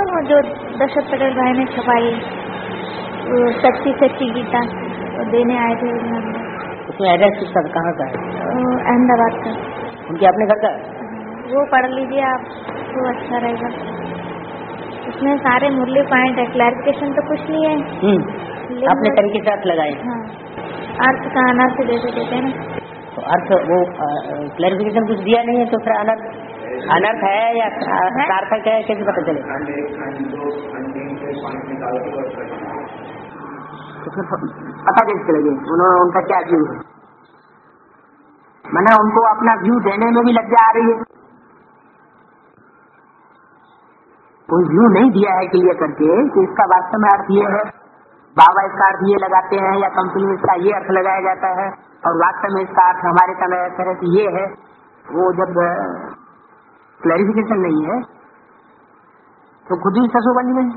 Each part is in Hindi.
वो जो दशरथ पटेल भाई ने छपाई, वो सच्ची सच्ची गीता, वो देने आए थे। उसमें एड्रेस किसका, कहाँ का है? अहमदाबाद का। उनके अपने घर का? वो पढ़ लीजिए आप, तो अच्छा रहेगा। उसमें सारे मूल्य पॉइंट है, क्लैरिफिकेशन तो कुछ नहीं है, अपने तरीके से अर्थ लगाए। हाँ, अर्थ का अनर्थ जैसे देते हैं ना, तो अर्थ वो क्लैरिफिकेशन कुछ दिया नहीं है, तो फिर अनर्थ है या सार्थक है, कैसे पता चले? तो फिर पता कैसे चलेगी उन्होंने, उनका क्या व्यू है? मैंने उनको अपना व्यू देने में भी लज्जा आ रही है। कोई व्यू नहीं दिया है क्लियर करके कि इसका वास्तव में अर्थ ये है, बाबा इसका अर्थ ये लगाते हैं, या कंपनी में इसका ये अर्थ लगाया जाता है, और वास्तव में इसका अर्थ हमारे तरह की ये है। वो जब क्लैरिफिकेशन नहीं है तो खुद ही ससुबंद में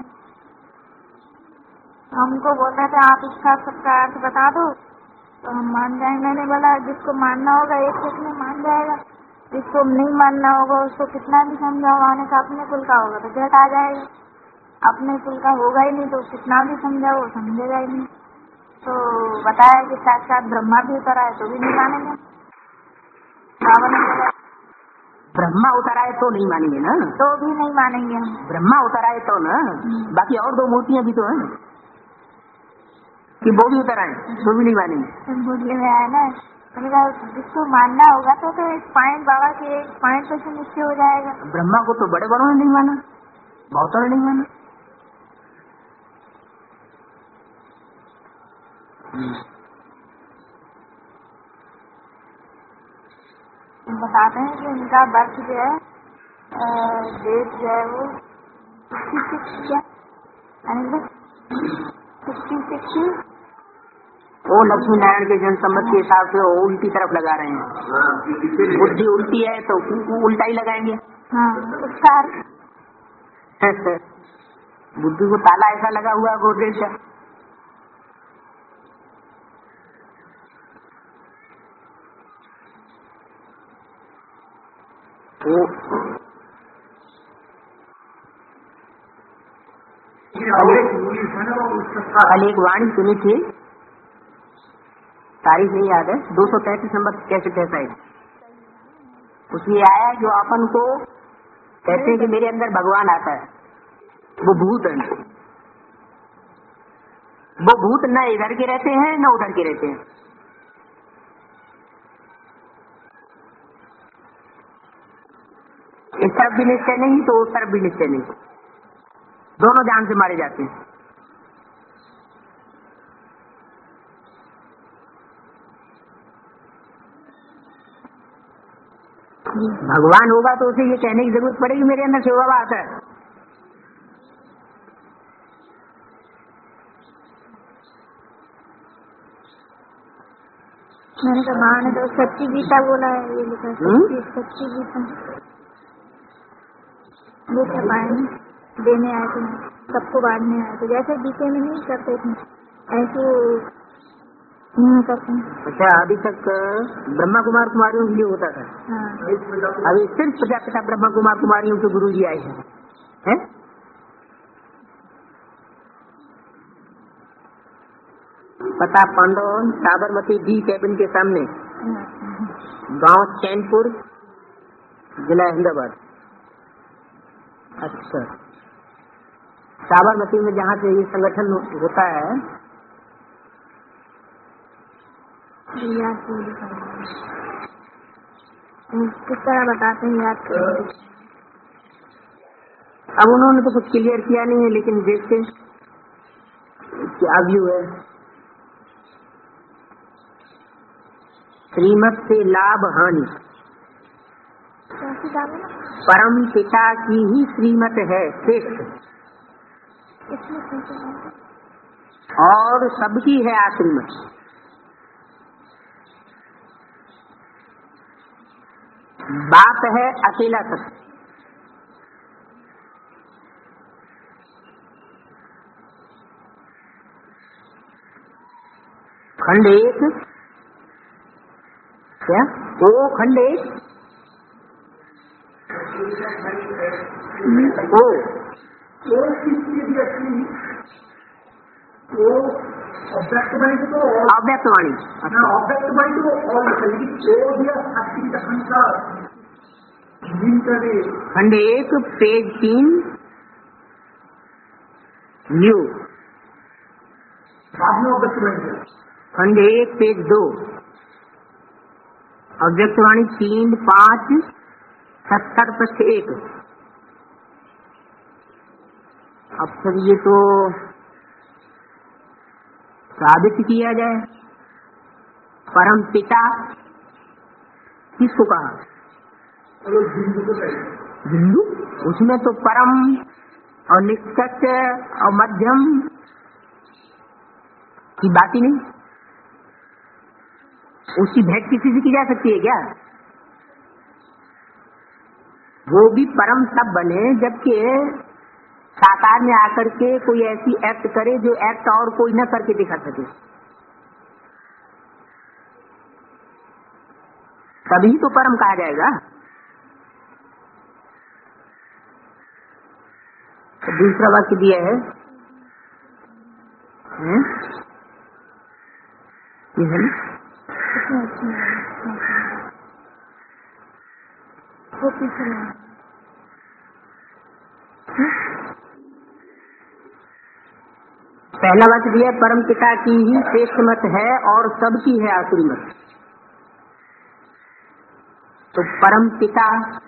हमको बोल रहे थे आप इसका सबका अर्थ बता दो तो हम मान जाएंगे। मैंने बोला जिसको मानना होगा एक सेकंड में मान जाएगा, जिसको नहीं मानना होगा उसको कितना भी समझाओ, आने का अपने कुल का होगा तो झट आ जाएगा, अपने कुल का होगा ही नहीं तो कितना भी समझाओ समझेगा ही नहीं। तो बताया कि साक्षात ब्रह्मा भी उतर आए तो भी नहीं मानेंगे। बाबा ने बोला ब्रह्मा उतर आए तो नहीं मानेंगे ना, तो भी नहीं मानेंगे हम। ब्रह्मा उतर आए तो ना, बाकी और दो मूर्तियां भी तो हैं कि वो भी उतर आए तो भी नहीं मानेंगे। बोलने में आया ना, मैंने कहा जिसको मानना होगा तो एक पॉइंट बाबा के एक पॉइंट पे से निश्चय हो जाएगा। ब्रह्मा को तो बड़े बड़ों ने नहीं माना, बहुतों ने नहीं माना। बताते हैं कि उनका बर्थ जो है डेट जो है वो 66 वो लक्ष्मी नारायण के जन्म संबत के हिसाब से वो उल्टी तरफ लगा रहे हैं। बुद्धि उल्टी है तो उल्टा ही लगाएंगे। हाँ, उसका बुद्धि को ताला ऐसा लगा हुआ है गोदरेज का। कल एक वाणी सुनी थी, तारीख नहीं याद है, 233 नंबर कैसे कहता है, उसमें आया जो अपन को कहते हैं कि मेरे अंदर भगवान आता है, वो भूत है। वो भूत न इधर के रहते हैं न उधर के रहते हैं। इस तरफ भी निश्चय नहीं तो उस तरफ भी निश्चय नहीं, दोनों जान से मारे जाते हैं। भगवान होगा तो उसे ये कहने की जरूरत पड़ेगी मेरे अंदर शिव बाबा आता है। मैंने कहा माँ ने तो सच्ची गीता बोला है, ये लिखा सच्ची गीता वो छपाए देने आए थे, सबको बांटने आए थे। जैसे गीते में नहीं करते थे ऐसे नहीं करते। अच्छा, अभी तक ब्रह्मा कुमार कुमारियों के लिए होता था। हाँ। अभी सिर्फ प्रजापिता ब्रह्मा कुमार कुमारियों के गुरु जी आए हैं। पता पांडव साबरमती डी कैबिन के सामने, गांव चैनपुर, जिला अहमदाबाद। अच्छा, साबरमती में जहाँ से ये संगठन होता है, किस तरह बताते हैं याद करो। अब उन्होंने तो कुछ क्लियर किया नहीं है, लेकिन देखते क्या व्यू है। श्रीमत से लाभ हानि परम पिता की ही श्रीमत है श्रेष्ठ, और सबकी है आश्रीमत। बात है अकेला सत्य। खंड एक क्या? ओ खंड एक ओ वो किसकी भी अच्छी वो ऑब्जेक्ट वाणी तो अव्यक्त वाणी। ऑब्जेक्ट वाणी तो और वो दिया शक्ति का संसार खंड 1 पेज 3 न्यू। खंड 1 पेज 2 अव्यक्त वाणी 3 5 70 पृष्ठ 1। अब सर ये तो साबित किया जाए परम पिता किसको कहा? बिंदु। उसमें तो परम और निष्कट और मध्यम की बात ही नहीं। उसकी भेंट किसी से की जा सकती है क्या? वो भी परम तब बने जबकि साकार में आकर के कोई ऐसी एक्ट करे जो एक्ट और कोई न करके दिखा सके, तभी तो परम कहा जाएगा। तो दूसरा वाक्य दिया है ये है ना? पहला वाक्य दिया परम पिता की ही श्रेष्ठ मत है और सबकी है आसुरी मत। तो परम पिता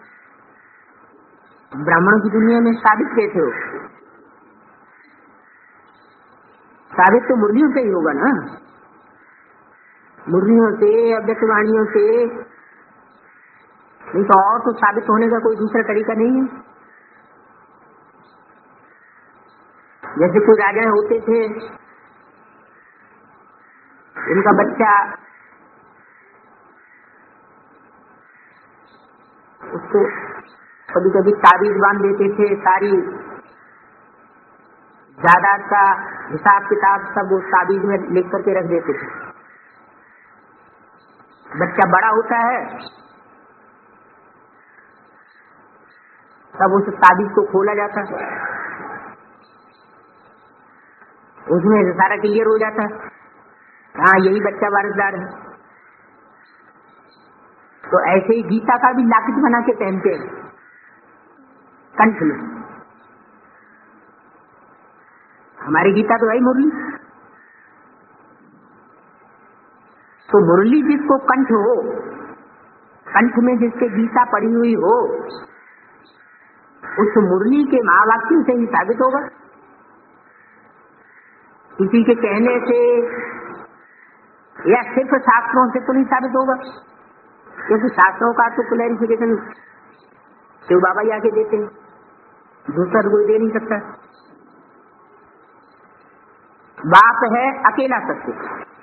ब्राह्मणों की दुनिया में साबित कैसे हो? साबित तो मुरलियों से ही होगा ना, मुरलियों से, अव्यक्त वाणियों से, नहीं तो और तो साबित होने का कोई दूसरा तरीका नहीं है। जैसे कोई राजा होते थे, उनका बच्चा उसको कभी कभी ताबीज बांध देते थे, सारी जायदाद का हिसाब किताब सब उस ताबीज में लिख करके रख देते थे। बच्चा बड़ा होता है तब उस ताबीज को खोला जाता है, उसमें सारा क्लियर हो जाता है, हाँ यही बच्चा वारसदार है। तो ऐसे ही गीता का भी लाकिट बना के पहनते हैं कंठ में। हमारी गीता तो है मुरली, तो मुरली जिसको कंठ हो, कंठ में जिसके गीता पड़ी हुई हो, उस मुरली के महावाक्यों से ही साबित होगा। किसी के कहने से या सिर्फ शास्त्रों से तो नहीं साबित होगा, क्योंकि शास्त्रों का तो क्लैरिफिकेशन शिव बाबा ही आके देते हैं, दूसरा कोई दे नहीं सकता। बाप है अकेला सत्य,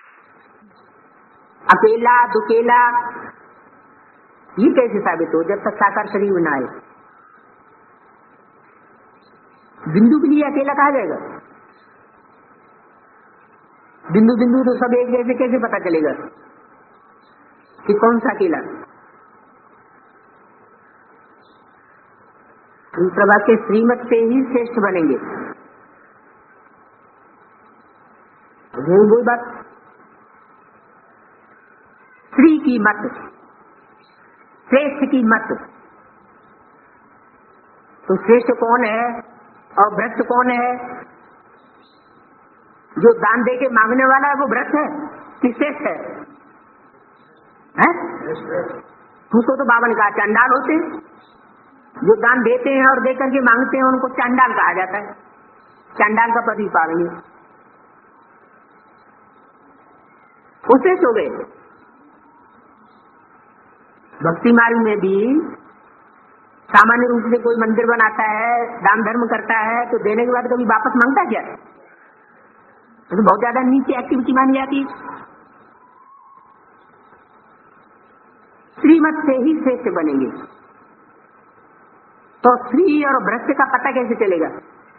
अकेला दुकेला, ये कैसे साबित हो जब तक साकार शरीर में न आए? बिंदु के लिए अकेला कहा जाएगा? बिंदु बिंदु तो सब एक जैसे कैसे पता चलेगा कि कौन सा अकेला? दूसरा वाक्य श्रीमत से ही श्रेष्ठ बनेंगे, वही बात। श्री की मत, श्रेष्ठ की मत, तो श्रेष्ठ कौन है और भ्रष्ट कौन है? जो दान दे के मांगने वाला है वो भ्रष्ट है कि श्रेष्ठ है? उसको तो बाबा ने कहा चांडाल होते हैं, जो दान देते हैं और देकर के मांगते हैं उनको चांडाल कहा जाता है, चांडाल का पद ही पावेंगे, वो श्रेष्ठ हो गए। भक्ति मार्ग में भी सामान्य रूप से कोई मंदिर बनाता है, दान धर्म करता है, तो देने के बाद कभी वापस मांगता क्या? तो बहुत ज्यादा नीचे एक्टिविटी मानी जाती। श्रीमत से ही श्रेष्ठ बनेंगे, तो श्री और भ्रष्ट का पता कैसे चलेगा?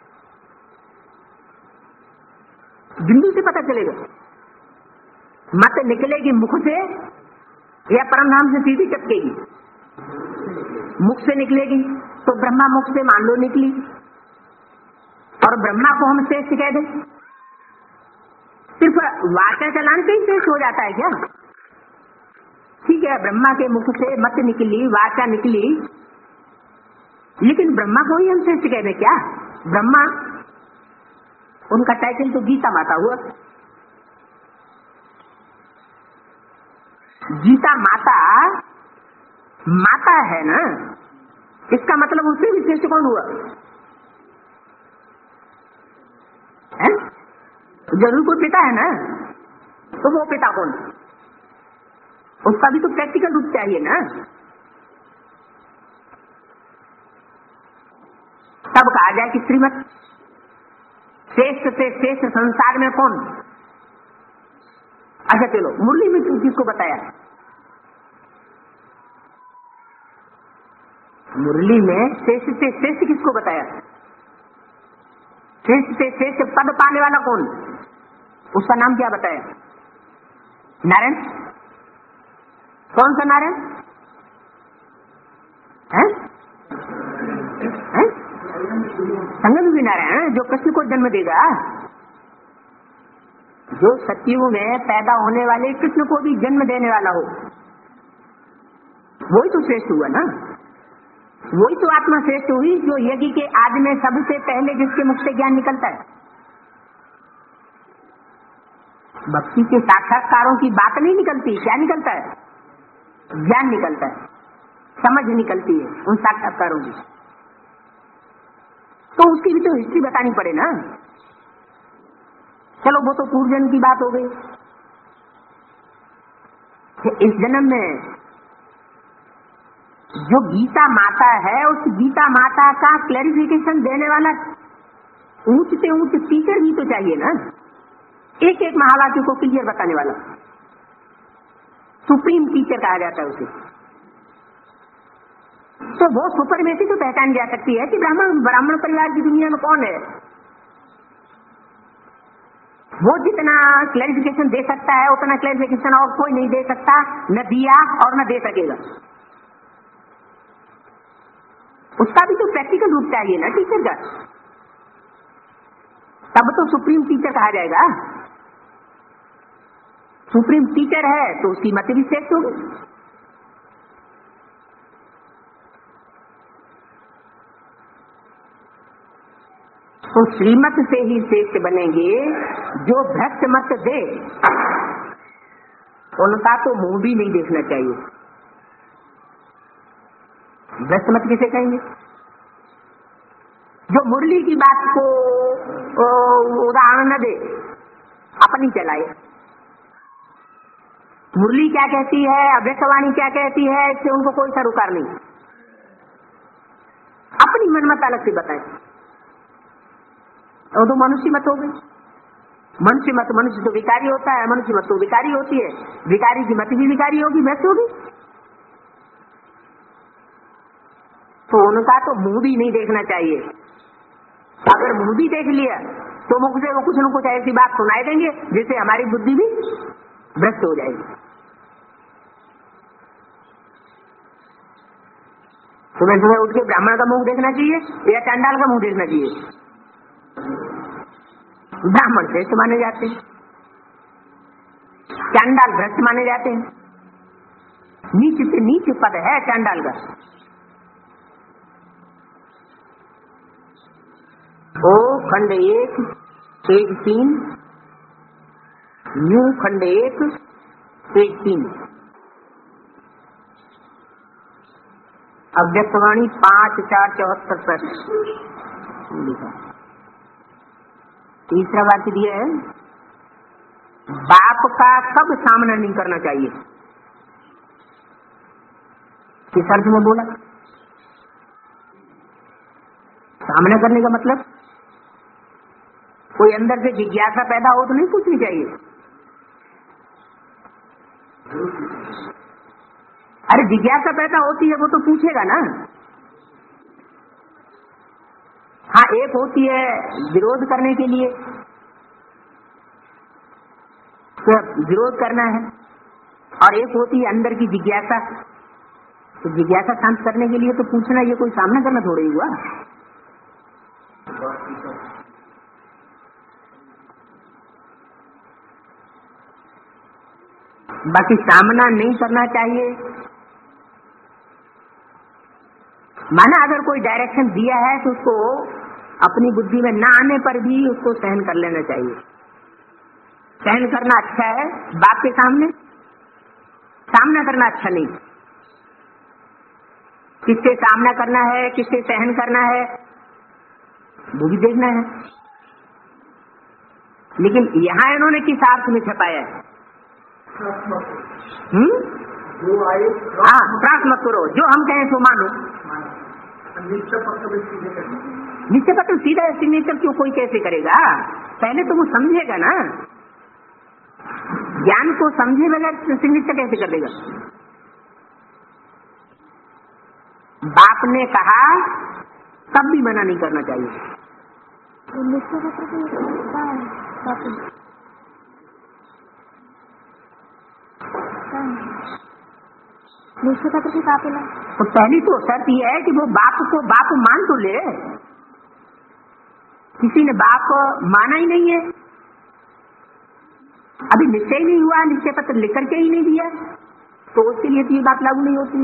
बिंदु से पता चलेगा। मत निकलेगी मुख से या परमधाम से सीधी चपकेगी? मुख से निकलेगी तो ब्रह्मा मुख से मान लो निकली, और ब्रह्मा को हम श्रेष्ठ कह दें? सिर्फ वाचा चलाने से ही श्रेष्ठ हो जाता है क्या? ठीक है, ब्रह्मा के मुख से मत निकली, वाचा निकली, लेकिन ब्रह्मा को ही हम श्रेष्ठ कह दें क्या? ब्रह्मा, उनका टाइटल तो गीता माता हुआ। गीता माता माता है ना, इसका मतलब उससे भी श्रेष्ठ कौन हुआ है? जरूर कोई पिता है ना, तो वो पिता कौन? उसका भी तो प्रैक्टिकल रूप चाहिए ना। तब कहा जाए कि श्रीमत श्रेष्ठ से श्रेष्ठ संसार में कौन? अच्छा चलो, मुरली में किसको बताया? मुरली में श्रेष्ठ से श्रेष्ठ किसको बताया? श्रेष्ठ से श्रेष्ठ पद पाने वाला कौन? उसका नाम क्या बताया? नारायण। कौन सा नारायण है? संगम नारायण, जो कृष्ण को जन्म देगा, जो सतयुग में पैदा होने वाले कृष्ण को भी जन्म देने वाला हो, वही तो श्रेष्ठ हुआ ना। वही तो आत्मा श्रेष्ठ हुई जो यज्ञ के आदि में सबसे पहले जिसके मुख से ज्ञान निकलता है। भक्ति के साक्षात्कारों की बात नहीं निकलती, क्या निकलता है? ज्ञान निकलता है, समझ निकलती है उन साक्षात्कारों की। तो उसकी भी तो हिस्ट्री बतानी पड़े ना। चलो वो तो पूर्व जन्म की बात हो गई। इस जन्म में जो गीता माता है, उस गीता माता का क्लैरिफिकेशन देने वाला ऊंच से ऊंच टीचर भी तो चाहिए ना। एक एक महावाक्य को क्लियर बताने वाला सुप्रीम टीचर कहा जाता है उसे। तो वो सुपरमेसी तो पहचान जा सकती है कि ब्राह्मण परिवार की दुनिया में कौन है। वो जितना क्लैरिफिकेशन दे सकता है उतना क्लैरिफिकेशन और कोई नहीं दे सकता, न दिया और न दे सकेगा। उसका भी तो प्रैक्टिकल रूप चाहिए ना टीचर का, तब तो सुप्रीम टीचर कहा जाएगा। सुप्रीम टीचर है तो उसकी मत भी श्रेष्ठ होगी। तो श्रीमत से ही श्रेष्ठ बनेंगे। जो भ्रष्ट मत दे उनका तो मुंह भी नहीं देखना चाहिए। भ्रष्ट मत किसे कहेंगे? जो मुरली की बात को उदाहरण न दे, अपनी चलाए। मुरली क्या कहती है, अभ्यस्तवाणी क्या कहती है, इससे उनको कोई सरोकार नहीं। अपनी मनमत अलग से बताए। और तो मनुष्य मत हो गई। मनुष्य मत, मनुष्य तो विकारी होता है, मनुष्य मत तो विकारी होती है, विकारी की मत भी विकारी होगी, भ्रष्ट होगी। तो उनका तो मुंह भी नहीं देखना चाहिए। अगर मुंह भी देख लिया तो मुख से वो कुछ न कुछ ऐसी बात सुनाई देंगे जिससे हमारी बुद्धि भी भ्रष्ट हो जाएगी। सुबह सुबह उठ के ब्राह्मण का मुंह देखना चाहिए या चांडाल का मुंह देखना चाहिए? ब्राह्मण श्रेष्ठ माने जाते हैं, चांडाल भ्रष्ट माने जाते हैं। नीच से नीच पद है चांडाल का। ओ खंड 1 पेज 3, न्यू खंड 1 पेज 3, अव्यक्तवाणी 5/4/74 पर लिखा। तीसरा वाक्य दिया है, बाप का कब सामना नहीं करना चाहिए? किस अर्थ में बोला? सामना करने का मतलब कोई अंदर से जिज्ञासा पैदा हो तो नहीं पूछनी चाहिए। अरे जिज्ञासा पैदा होती है वो तो पूछेगा ना। हाँ, एक होती है विरोध करने के लिए, तो विरोध करना है, और एक होती है अंदर की जिज्ञासा। तो जिज्ञासा शांत करने के लिए तो पूछना, ये कोई सामना करना थोड़ा ही हुआ। बाकी सामना नहीं करना चाहिए। माना अगर कोई डायरेक्शन दिया है तो उसको अपनी बुद्धि में ना आने पर भी उसको सहन कर लेना चाहिए। सहन करना अच्छा है बाप के सामने, सामना करना अच्छा नहीं। किससे सामना करना है, किससे सहन करना है, वो भी देखना है। लेकिन यहाँ इन्होंने किस अर्थ में छपाया है? हाँ, त्रास मत करो, जो हम कहें सो मानो। निश्चय पत्र सीधा सिग्नेचर क्यों कोई कैसे करेगा? पहले तो वो समझेगा ना, ज्ञान को समझे बगैर सिग्नेचर कैसे कर देगा? बाप ने कहा तब भी मना नहीं करना चाहिए। निश्चय पत्र की काफी ना। तो पहली तो शर्त यह है कि वो बाप को बाप मान तो ले। किसी ने बाप माना ही नहीं है, अभी निश्चय नहीं हुआ, निश्चय पत्र लिख करके ही नहीं दिया, तो उसके लिए तो ये बात लागू नहीं होती।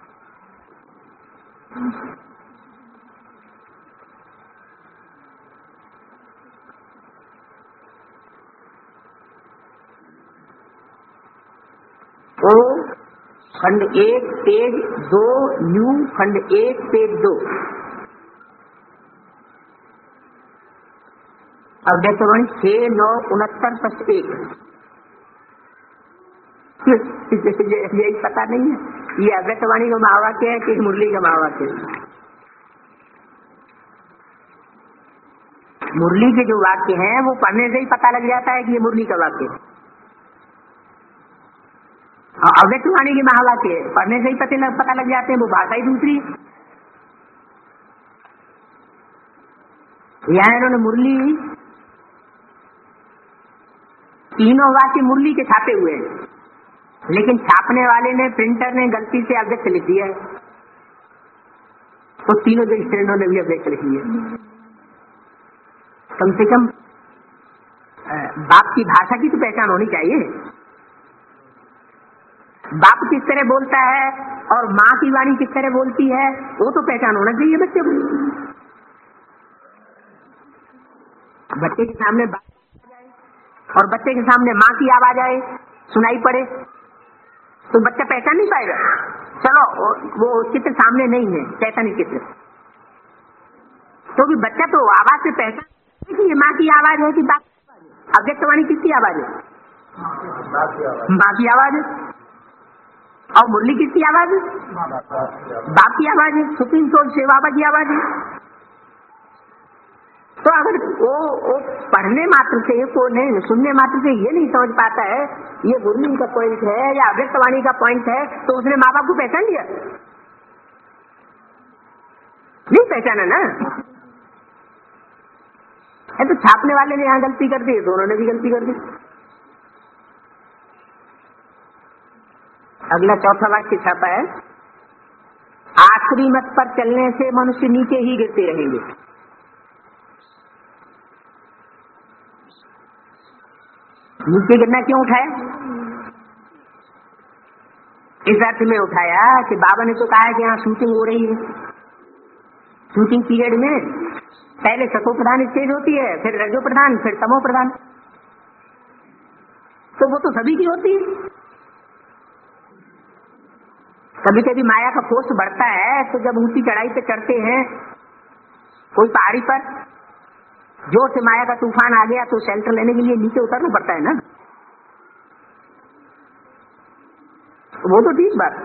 ओ खंड 1 पेज 2 यू खंड 1 पेज 2 अव्यक्तवाणी 6-9-69 यही पता नहीं है ये अव्यक्तवाणी का महावाक्य है कि मुरली का महावाक्य है। मुरली के जो वाक्य हैं वो पढ़ने से ही पता लग जाता है कि ये मुरली का वाक्य है। अव्यक्तवाणी के महावाक्य पढ़ने से ही पता लग जाते हैं, वो भाषा ही दूसरी है। यहाँ इन्होंने मुरली, तीनों वाक्य मुरली के छापे हुए हैं, लेकिन छापने वाले ने, प्रिंटर ने गलती से अव्यक्त लिख दिया है, तो तीनों जो स्टैंडों ने भी अव्यक्त लिख लिया। कम से कम बाप की भाषा की तो पहचान होनी चाहिए। बाप किस तरह बोलता है और माँ की वाणी किस तरह बोलती है, वो तो पहचान होना चाहिए बच्चे को। बच्चे के सामने बाप और बच्चे के सामने माँ की आवाज आए, सुनाई पड़े, तो बच्चा पहचान नहीं पाएगा। चलो वो चित्र सामने नहीं है, चैतन्य चित्र, तो भी बच्चा तो आवाज से पहचान कि ये माँ की आवाज है कि बाप की आवाज है। अव्यक्तवाणी किसकी आवाज है? माँ की आवाज है। और मुरली किसकी आवाज है? बाप की आवाज है, सुप्रीम सोल शिव बाबा की आवाज है। तो अगर वो पढ़ने मात्र से को नहीं, सुनने मात्र से ये नहीं समझ पाता है ये मुरली का पॉइंट है या अव्यक्तवाणी का पॉइंट है, तो उसने माँ बाप को पहचान लिया? नहीं पहचाना ना। है तो छापने वाले ने यहाँ गलती कर दी, दोनों ने भी गलती कर दी। अगला चौथा वाक्य छापा है, आखिरी मत पर चलने से मनुष्य नीचे ही गिरते रहेंगे। नीचे गिरना क्यों उठाया? इस अर्थ में उठाया कि बाबा ने तो कहा कि यहाँ शूटिंग हो रही है। शूटिंग पीरियड में पहले सतो प्रधान स्टेज होती है, फिर रजो प्रधान, फिर तमो प्रधान, तो वो तो सभी की होती है। कभी कभी माया का फोर्स बढ़ता है, तो जब ऊंची चढ़ाई पे चढ़ते हैं कोई पहाड़ी पर, जोर से माया का तूफान आ गया तो शेल्टर लेने के लिए नीचे उतरना पड़ता है ना। वो तो ठीक बात,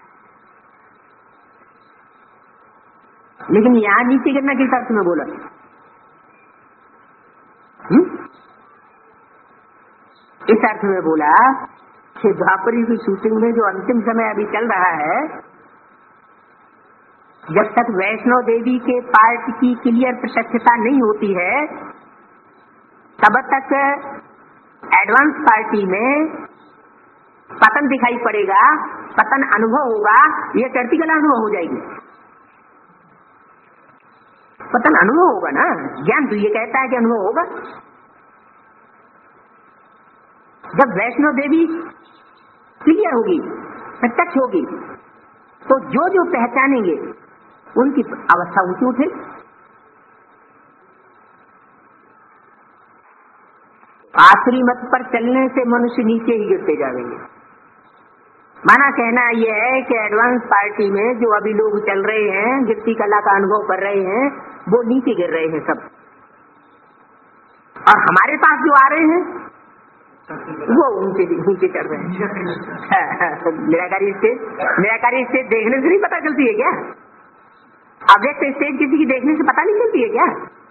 लेकिन यहाँ नीचे गिरना किस अर्थ में बोला? इस अर्थ में बोला कि द्वापरी की शूटिंग में जो अंतिम समय अभी चल रहा है, जब तक वैष्णो देवी के पार्ट की क्लियर प्रत्यक्षता नहीं होती है, तब तक एडवांस पार्टी में पतन दिखाई पड़ेगा, पतन अनुभव होगा, ये चढ़ती कला अनुभव हो जाएगी। पतन अनुभव होगा ना, ज्ञान तो ये कहता है कि अनुभव होगा। जब वैष्णो देवी क्लियर होगी, प्रत्यक्ष होगी, तो जो जो पहचानेंगे उनकी अवस्था ऊंची उठेगी। आखिरी मत पर चलने से मनुष्य नीचे ही गिरते जाएंगे। माना कहना यह है कि एडवांस पार्टी में जो अभी लोग चल रहे हैं, गिरती कला का अनुभव कर रहे हैं, वो नीचे गिर रहे हैं सब, और हमारे पास जो आ रहे हैं वो ऊंचे चढ़ रहे हैं। निराकारी स्टेज देखने से नहीं पता चलती है क्या? अव्यक्त स्टेज किसी की देखने से पता नहीं चलती है क्या?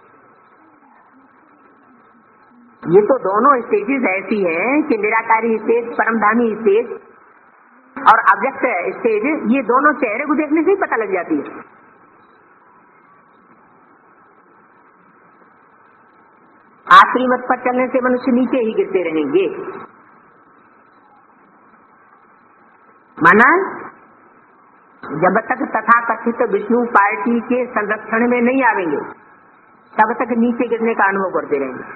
ये तो दोनों स्टेजेस ऐसी हैं कि निराकारी स्टेज, परमधामी स्टेज और अव्यक्त स्टेज, ये दोनों चेहरे को देखने से ही पता लग जाती है। आखिरी मत पर चलने से मनुष्य नीचे ही गिरते रहेंगे। माना जब तक तथाकथित विष्णु पार्टी के संरक्षण में नहीं आवेंगे तब तक नीचे गिरने का अनुभव करते रहेंगे।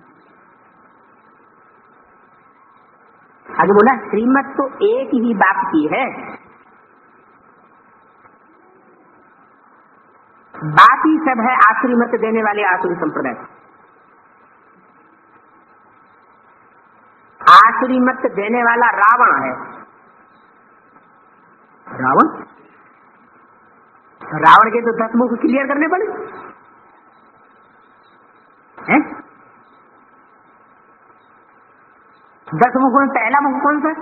आगे बोला, श्रीमत तो एक ही बाप की है, बाकी सब है आखिरी मत देने वाले आसुरी संप्रदाय। आखिरी मत देने वाला रावण है। रावण के तो 10 मुख क्लियर करने पड़े हैं। 10 मुखों में पहला मुख कौन सा?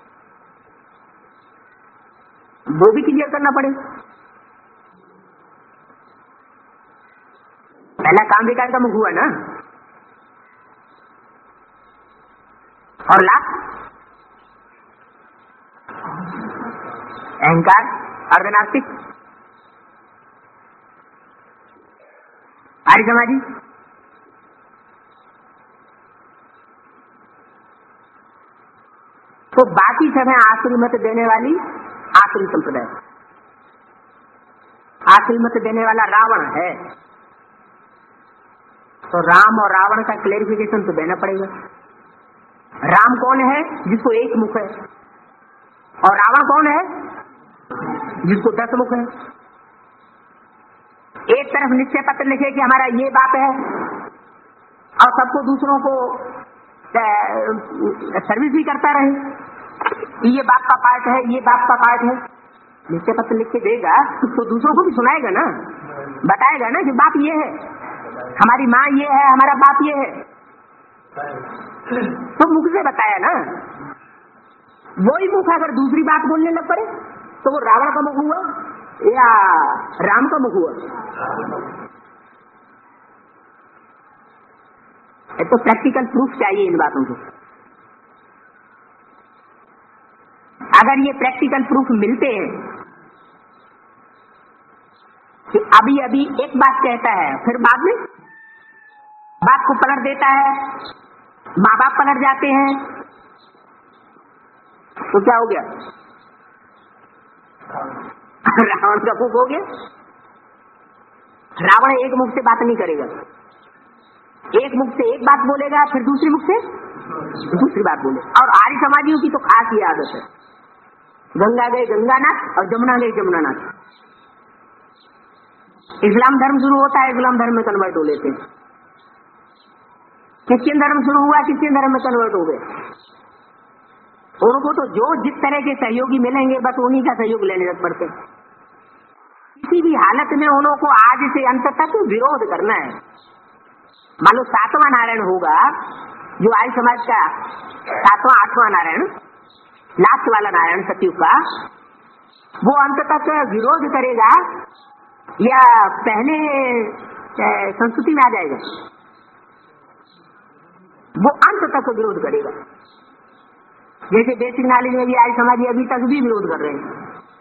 वो भी क्लियर करना पड़े। पहला काम विकार का मुख हुआ ना, और लाभ अहंकार, अर्धनास्तिक, आर्य समाजी। तो बाकी सब है आखिरी मत देने वाली आखिरी संप्रदाय। आखिरी मत देने वाला रावण है, तो राम और रावण का क्लेरिफिकेशन तो देना पड़ेगा। राम कौन है? जिसको एक मुख है। और रावण कौन है? जिसको 10 मुख है। एक तरफ निश्चय पत्र लिखे कि हमारा ये बाप है, और सबको दूसरों को सर्विस भी करता रहे, ये बाप का पार्ट है, ये बाप का पार्ट है। निश्चय पत्र लिख के देगा तो दूसरों को भी सुनाएगा ना, बताएगा ना कि बाप ये है, हमारी माँ ये है, हमारा बाप ये है, तो मुख से बताया ना। वही मुख अगर दूसरी बात बोलने लग पड़े तो वो रावण का मुख हुआ या राम का मुख हुआ? तो प्रैक्टिकल प्रूफ चाहिए इन बातों को। अगर ये प्रैक्टिकल प्रूफ मिलते हैं कि अभी अभी एक बात कहता है, फिर बाद में बात को पलट देता है, माँ बाप पलट जाते हैं, तो क्या हो गया? रावण का मुख हो गया। रावण एक मुख से बात नहीं करेगा, एक मुख से एक बात बोलेगा, फिर दूसरी मुख से दूसरी बात बोले। और आर्य समाजियों की तो खास ये आदत है, गंगा गए गंगानाथ और जमुना गए जमुनानाथ। इस्लाम धर्म शुरू होता है, इस्लाम धर्म में कन्वर्ट हो लेते हैं। क्रिश्चियन धर्म शुरू हुआ, क्रिश्चियन धर्म में कन्वर्ट हो गए। उनको तो जो जिस तरह के सहयोगी मिलेंगे बस उन्हीं का सहयोग लेने लग पड़ते हैं। किसी भी हालत में उनको आज से अंत तक विरोध करना है। मान लो 7वां नारायण होगा, जो आर्य समाज का 7वां 8वां नारायण, लास्ट वाला नारायण सतयुग का, वो अंत तक विरोध करेगा या पहले संस्कृति में आ जाएगा? वो अंत तक विरोध करेगा। जैसे बेसिक नॉलेज में भी आर्य समाजी अभी तक भी विरोध कर रहे हैं।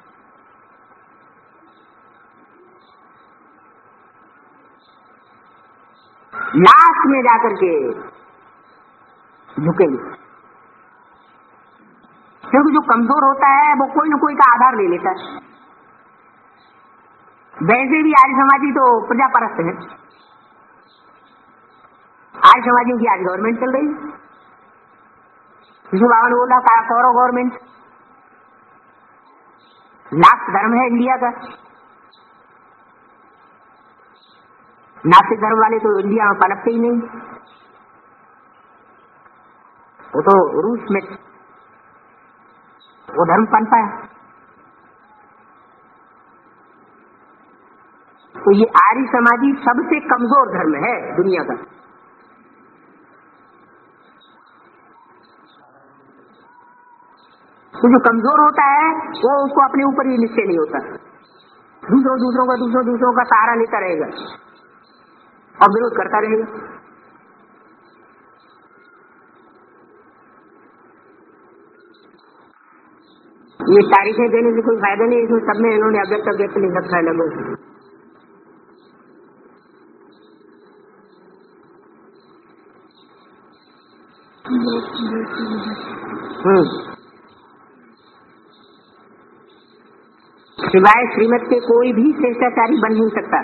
लास्ट में जाकर के झुकेंगे, क्योंकि जो कमजोर होता है वो कोई न कोई का आधार ले लेता है। वैसे भी आर्य समाजी तो प्रजापरस्त है। आर्य समाजियों की आज गवर्नमेंट चल रही है, विष्णु बाबा ने बोला कौरव गवर्नमेंट लास्ट धर्म है इंडिया का। नास्तिक धर्म वाले तो इंडिया में पनपते ही नहीं, वो तो रूस में वो धर्म पनपा है। तो ये आर्य समाजी सबसे कमजोर धर्म है दुनिया का। तो जो कमजोर होता है वो उसको अपने ऊपर ही निश्चय नहीं होता, दूसरों का सहारा लेता रहेगा और विरोध करता रहेगा। ये तारीखें देने से कोई फायदा नहीं, इसमें सब में इन्होंने अव्यक्त नहीं रखा है लोगों से। सिवाय श्रीमत के कोई भी श्रेष्ठाचारी बन नहीं सकता।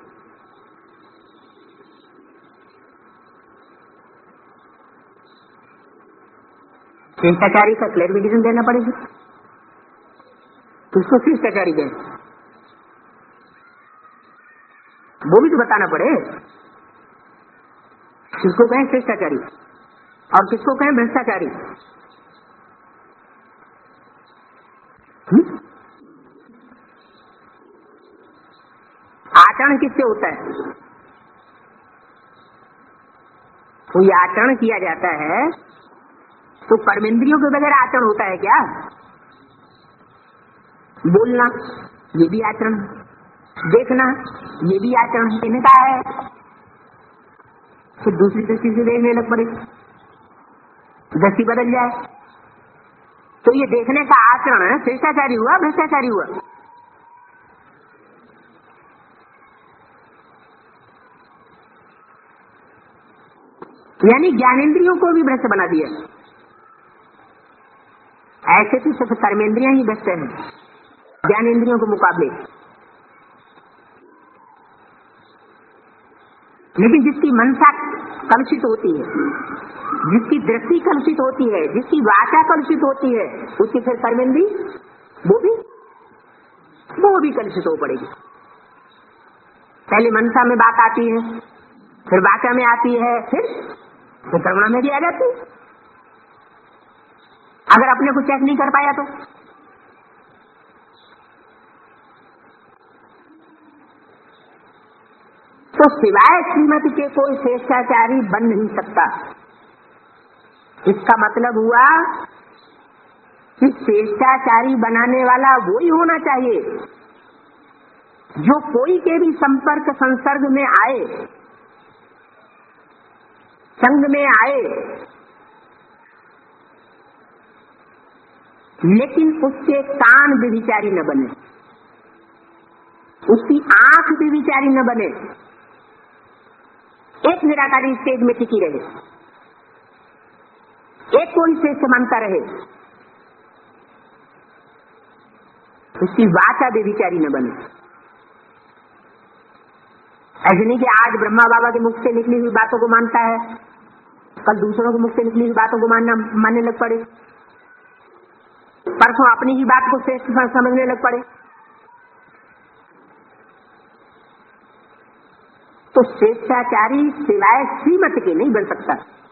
श्रेष्ठाचारी का क्लैरिफिकेशन देना पड़ेगा, तो उसको श्रेष्ठाचारी दें, वो भी तो बताना पड़े किसको कहें श्रेष्ठाचारी और किसको कहें भ्रष्टाचारी। आचरण किससे होता है? कोई आचरण किया जाता है तो कर्मेंद्रियों के बगैर आचरण होता है क्या? बोलना ये भी आचरण, देखना ये भी आचरण, इन्हें कहा है फिर दूसरी दृष्टि से देखने लग पड़े, दृष्टि बदल जाए तो ये देखने का आचरण श्रेष्ठाचारी हुआ भ्रष्टाचारी हुआ? यानी ज्ञानेंद्रियों को भी भ्रष्ट बना दिया। ऐसे तो सिर्फ कर्मेंद्रियां ही भ्रष्ट हैं ज्ञानेंद्रियों के मुकाबले। लेकिन जिसकी मनसा कलुषित होती है, जिसकी दृष्टि कलुषित होती है, जिसकी वाचा कलुषित होती है, उसकी फिर कर्मेंद्री वो भी कलुषित हो पड़ेगी। पहले मनसा में बात आती है, फिर वाचा में आती है, फिर कर्मणा में भी आ जाती है। अगर अपने को चेक नहीं कर पाया तो सिवाय श्रीमती के कोई श्रेष्ठाचारी बन नहीं सकता। इसका मतलब हुआ कि श्रेष्ठाचारी बनाने वाला वो ही होना चाहिए जो कोई के भी संपर्क संसर्ग में आए, संग में आए, लेकिन उसके कान व्यभिचारी न बने, उसकी आंख व्यभिचारी न बने, एक निराकारी स्टेज में टिकी रहे, एक को ही श्रेष्ठ मानता रहे, उसकी वाचा व्यभिचारी न बने। ऐसे नहीं कि आज ब्रह्मा बाबा के मुख से निकली हुई बातों को मानता है, कल दूसरों के मुख से निकली हुई बातों को मानने लग पड़े, परसों अपनी ही बात को श्रेष्ठ समझने लग पड़े। तो श्रेष्ठाचारी सिवाय श्रीमत के नहीं बन सकता।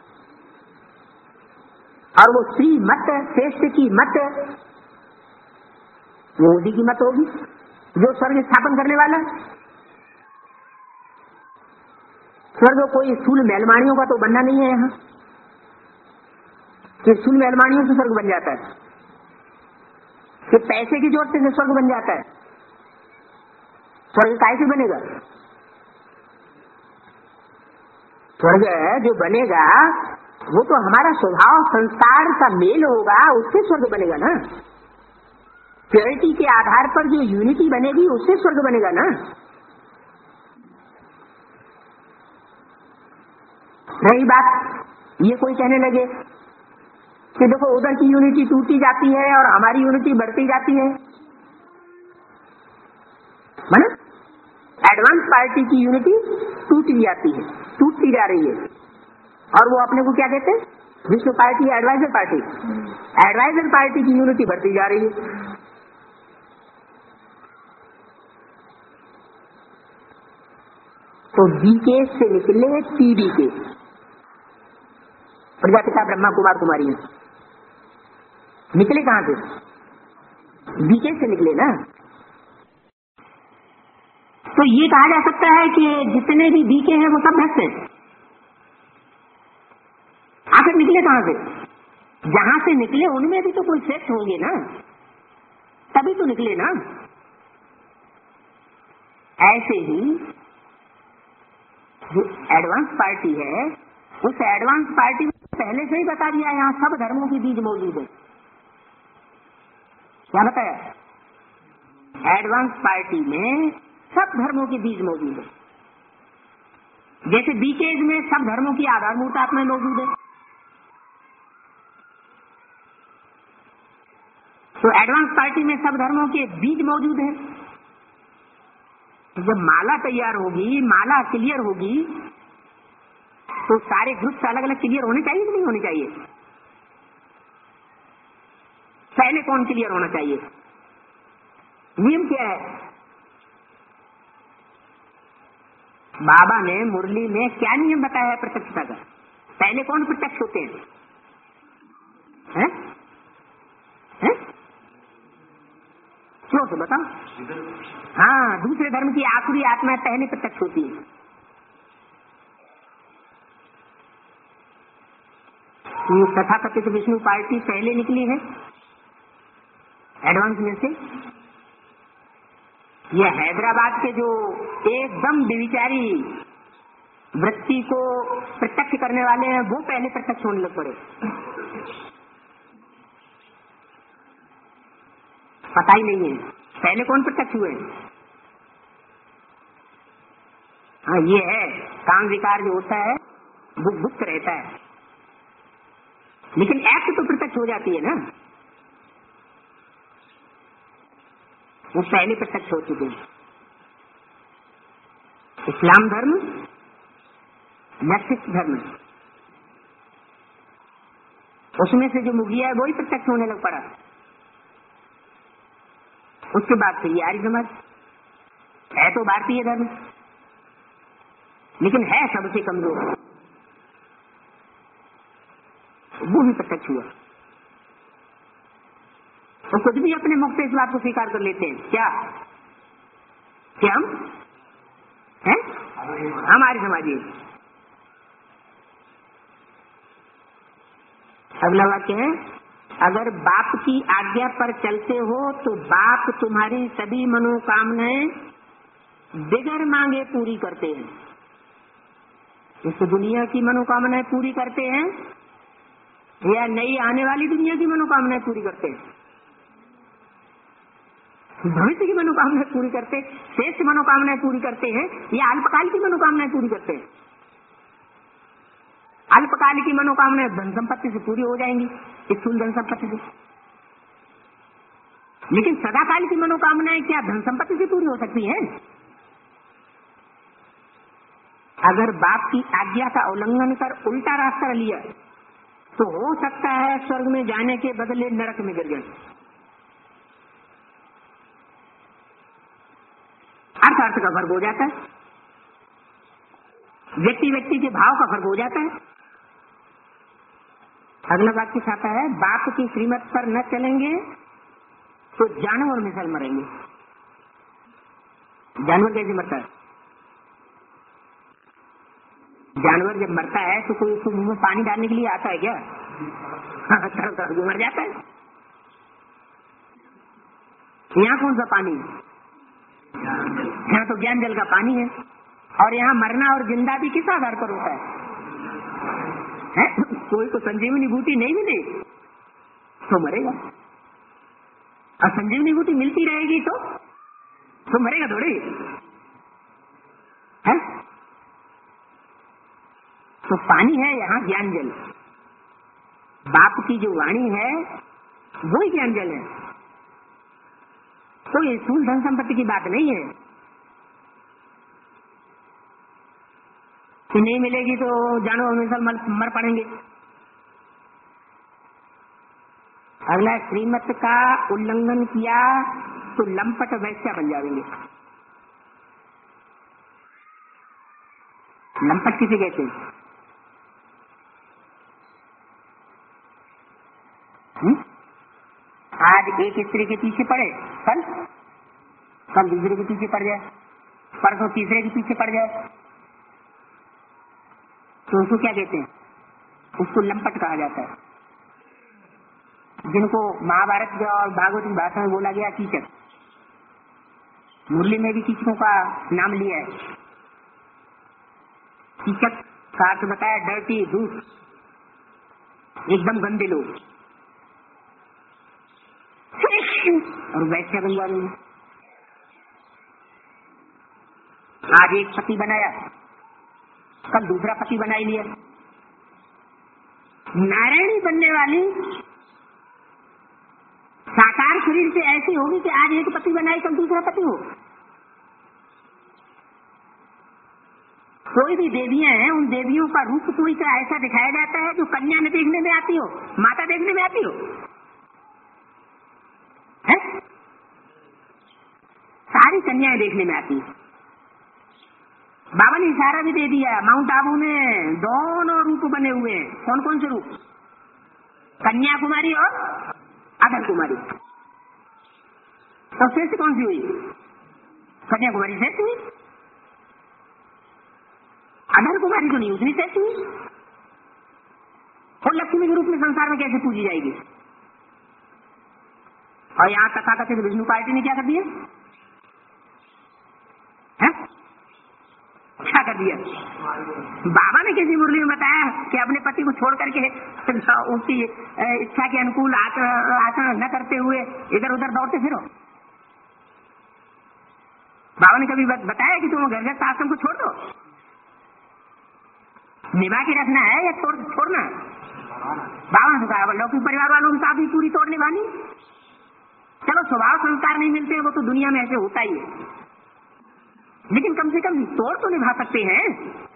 और वो श्रीमत, श्रेष्ठ की मत मोदी की मत होगी जो स्वर्ग स्थापन करने वाला। स्वर्ग कोई स्थूल मेहलमानियों का तो बनना नहीं है यहाँ कि स्थूल मेहलमानियों से स्वर्ग बन जाता है, कि पैसे की जोर से स्वर्ग बन जाता है। स्वर्ग काहे से बनेगा? स्वर्ग जो बनेगा वो तो हमारा स्वभाव संसार का मेल होगा, उससे स्वर्ग बनेगा ना। प्योरिटी के आधार पर जो यूनिटी बनेगी उससे स्वर्ग बनेगा ना। रही बात ये कोई कहने लगे कि देखो उधर की यूनिटी टूटती जाती है और हमारी यूनिटी बढ़ती जाती है, माना एडवांस पार्टी की यूनिटी टूटती जाती है, टूटती जा रही है, और वो अपने को क्या कहते हैं? Vishnu party adviser party, adviser party की यूनिटी बढ़ती जा रही है। तो बीके से निकले पीबीके, प्रजापिता ब्रह्मा कुमार कुमारी निकले कहां से? बीके से निकले ना। तो ये कहा जा सकता है कि जितने भी बीके हैं वो सब भ्रष्ट हैं। आखिर निकले कहां से? जहां से निकले उनमें भी तो कोई श्रेष्ठ होंगे ना, तभी तो निकले ना। ऐसे ही जो एडवांस पार्टी है, उस एडवांस पार्टी में पहले से ही बता दिया यहाँ सब धर्मों की बीज मौजूद है। क्या बताया? एडवांस पार्टी में सब धर्मों के बीज मौजूद है। जैसे बीकेज में सब धर्मों की आधारभूत आत्मा मौजूद है, तो एडवांस पार्टी में सब धर्मों के बीज मौजूद है। जब माला तैयार होगी, माला क्लियर होगी, तो सारे ग्रुप्स अलग अलग क्लियर होने चाहिए कि नहीं होने चाहिए? पहले कौन क्लियर होना चाहिए? नियम क्या है? बाबा ने मुरली में क्या नियम बताया है प्रत्यक्षता का? पहले कौन प्रत्यक्ष होते हैं? हैं? हैं? क्यों तो बताओ। हाँ, दूसरे धर्म की आखिरी आत्मा पहले प्रत्यक्ष होती है। ये तथाकथित विष्णु पार्टी पहले निकली है एडवांस में से। यह हैदराबाद के जो एकदम विचारी वृत्ति को प्रत्यक्ष करने वाले हैं, वो पहले प्रत्यक्ष होने लग पड़े। पता ही नहीं है पहले कौन प्रत्यक्ष हुए। हाँ, ये है काम विकार जो होता है वो गुप्त रहता है, लेकिन एक्ट तो प्रत्यक्ष हो जाती है ना। वो पहले प्रत्यक्ष हो चुके हैं। इस्लाम धर्म या सिख धर्म, उसमें से जो मुगिया है वही प्रत्यक्ष होने लग पड़ा। उसके बाद फिर आर्य समाज है, तो भारतीय धर्म, लेकिन है सबसे कमजोर, वो भी प्रत्यक्ष हुआ। तो खुद भी अपने मुख से इस बात को स्वीकार कर लेते हैं। क्या हम हैं? हमारे समाजी। अगला वाक्य है, अगर बाप की आज्ञा पर चलते हो तो बाप तुम्हारी सभी मनोकामनाएं बिगर मांगे पूरी करते हैं। इस दुनिया की मनोकामनाएं पूरी करते हैं या नई आने वाली दुनिया की मनोकामनाएं पूरी करते हैं? भविष्य की मनोकामनाएं पूरी करते, श्रेष्ठ मनोकामनाएं पूरी करते हैं या अल्पकाल की मनोकामनाएं पूरी करते हैं? अल्पकाल की मनोकामनाएं धन संपत्ति से पूरी हो जाएंगी, स्थूल धन संपत्ति से, लेकिन सदाकाल की मनोकामनाएं क्या धन संपत्ति से पूरी हो सकती हैं? अगर बाप की आज्ञा का उल्लंघन कर उल्टा रास्ता लिया तो हो सकता है स्वर्ग में जाने के बदले नरक में गिर जाए। अर्थ अर्थ का फर्क हो जाता है, व्यक्ति व्यक्ति के भाव का फर्क हो जाता है। अगला वाक्य आता है, बाप की श्रीमत पर न चलेंगे तो जानवर मिसल मरेंगे। जानवर कैसे मरता है? जानवर जब मरता है तो कोई उसको मुंह में पानी डालने के लिए आता है क्या? मर जाता है। यहाँ कौन सा पानी? यहाँ तो ज्ञान जल का पानी है। और यहाँ मरना और जिंदा भी किस आधार पर होता है? कोई को संजीवनी बूटी नहीं मिली तो मरेगा, और संजीवनी बूटी मिलती रहेगी तो मरेगा थोड़ी है। तो पानी है यहाँ ज्ञान जल, बाप की जो वाणी है वही ज्ञान जल है। कोई स्थूल धन संपत्ति की बात नहीं है कि नहीं मिलेगी तो जानवर हमेशा मर पड़ेंगे। अगला, श्रीमत का उल्लंघन किया तो लंपट वैश्या बन जाएंगे। लंपट किसे कहते हैं? आज एक स्त्री के पीछे पड़े, कल दूसरे के पीछे पड़ जाए, परसों तीसरे के पीछे पड़ जाए, तो उसको क्या कहते हैं? उसको लंपट कहा जाता है। जिनको महाभारत और भागवत की भाषा में बोला गया कीचक। मुरली में भी कीचकों का नाम लिया है। कीचक का अर्थ बताया डर्टी, धूप, एकदम गंदे लोग। और वैश्या बन जा रही है। आज एक पति बनाया, कल दूसरा पति बना ही लिया। नारायणी बनने वाली साकार शरीर से ऐसी होगी कि आज एक पति बनाए कल दूसरा पति हो। कोई भी देवियां हैं, उन देवियों का रूप कोई का ऐसा दिखाया जाता है जो कन्या में देखने में आती हो, माता देखने में आती हो है? सारी कन्याएं देखने में आती है। बाबा ने इशारा भी दे दिया, माउंट आबू में दोनों रूप बने हुए हैं। कौन कौन से रूप? कन्याकुमारी और अधर कुमारी। तो श्रेष्ठ कौन सी हुई? कन्याकुमारी श्रेष्ठ हुई, अधर कुमारी तो नहीं, उतनी श्रेष्ठ हुई। और लक्ष्मी के रूप में संसार में कैसे पूजी जाएगी? और यहाँ तथाकथित विष्णु पार्टी ने क्या कर दिया? क्या कर दिया? बाबा ने किसी मुरली में बताया कि अपने पति को छोड़ करके उसकी इच्छा के अनुकूल आचरण न करते हुए इधर उधर दौड़ते फिरो। बाबा ने कभी बताया कि तुम घर आश्रम को छोड़ दो? निभा के रखना है या छोड़ना? बाबा ने कहा लौकिक परिवार वालों के साथ भी पूरी तोड़ निभानी। चलो स्वभाव संस्कार नहीं मिलते हैं, वो तो दुनिया में ऐसे होता ही है, लेकिन कम से कम तोड़ तो निभा सकते हैं।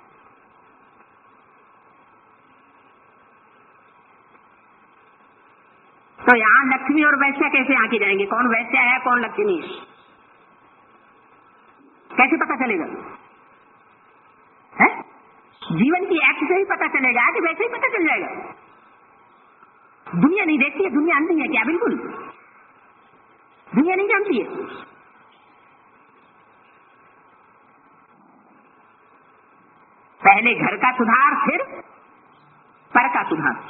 तो यहाँ लक्ष्मी और वैश्या कैसे आके जाएंगे? कौन वैश्या है कौन लक्ष्मी है, कैसे पता चलेगा? है? जीवन की एक्ट से ही पता चलेगा कि वैसे ही पता चल जाएगा? दुनिया नहीं देखती है, दुनिया अंधी है क्या? बिल्कुल दुनिया नहीं जानती है। पहले घर का सुधार, फिर पर का सुधार।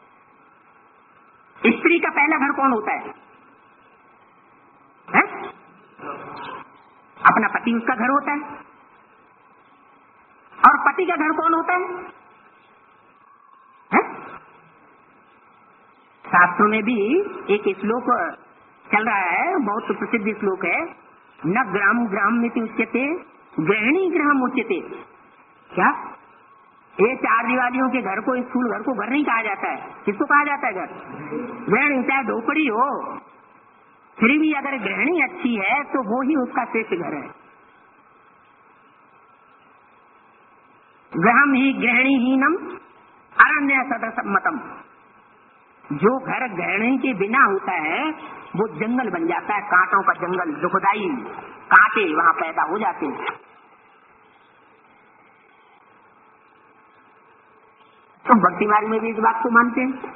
स्त्री का पहला घर कौन होता है? अपना पति उसका घर होता है। और पति का घर कौन होता है? शास्त्रों में भी एक श्लोक चल रहा है, बहुत प्रसिद्ध श्लोक है, न ग्राम ग्राम्यति उच्यते गृहिणी गृहम उच्यते। क्या? ये चार दीवारियों के घर को, स्थूल घर को घर नहीं कहा जाता है। किसको कहा जाता है घर? गृहिणी। चाहे ढोपड़ी हो, फिर भी अगर गृहिणी अच्छी है तो वो ही उसका श्रेष्ठ घर है। गृहम ही गृहिणीहीनम अरण्य सदसम्मतम। जो घर गृहिणी के बिना होता है वो जंगल बन जाता है, कांटों का जंगल, दुखदाई कांटे वहां पैदा हो जाते हैं। तो भक्ति मार्ग में भी इस बात को मानते हैं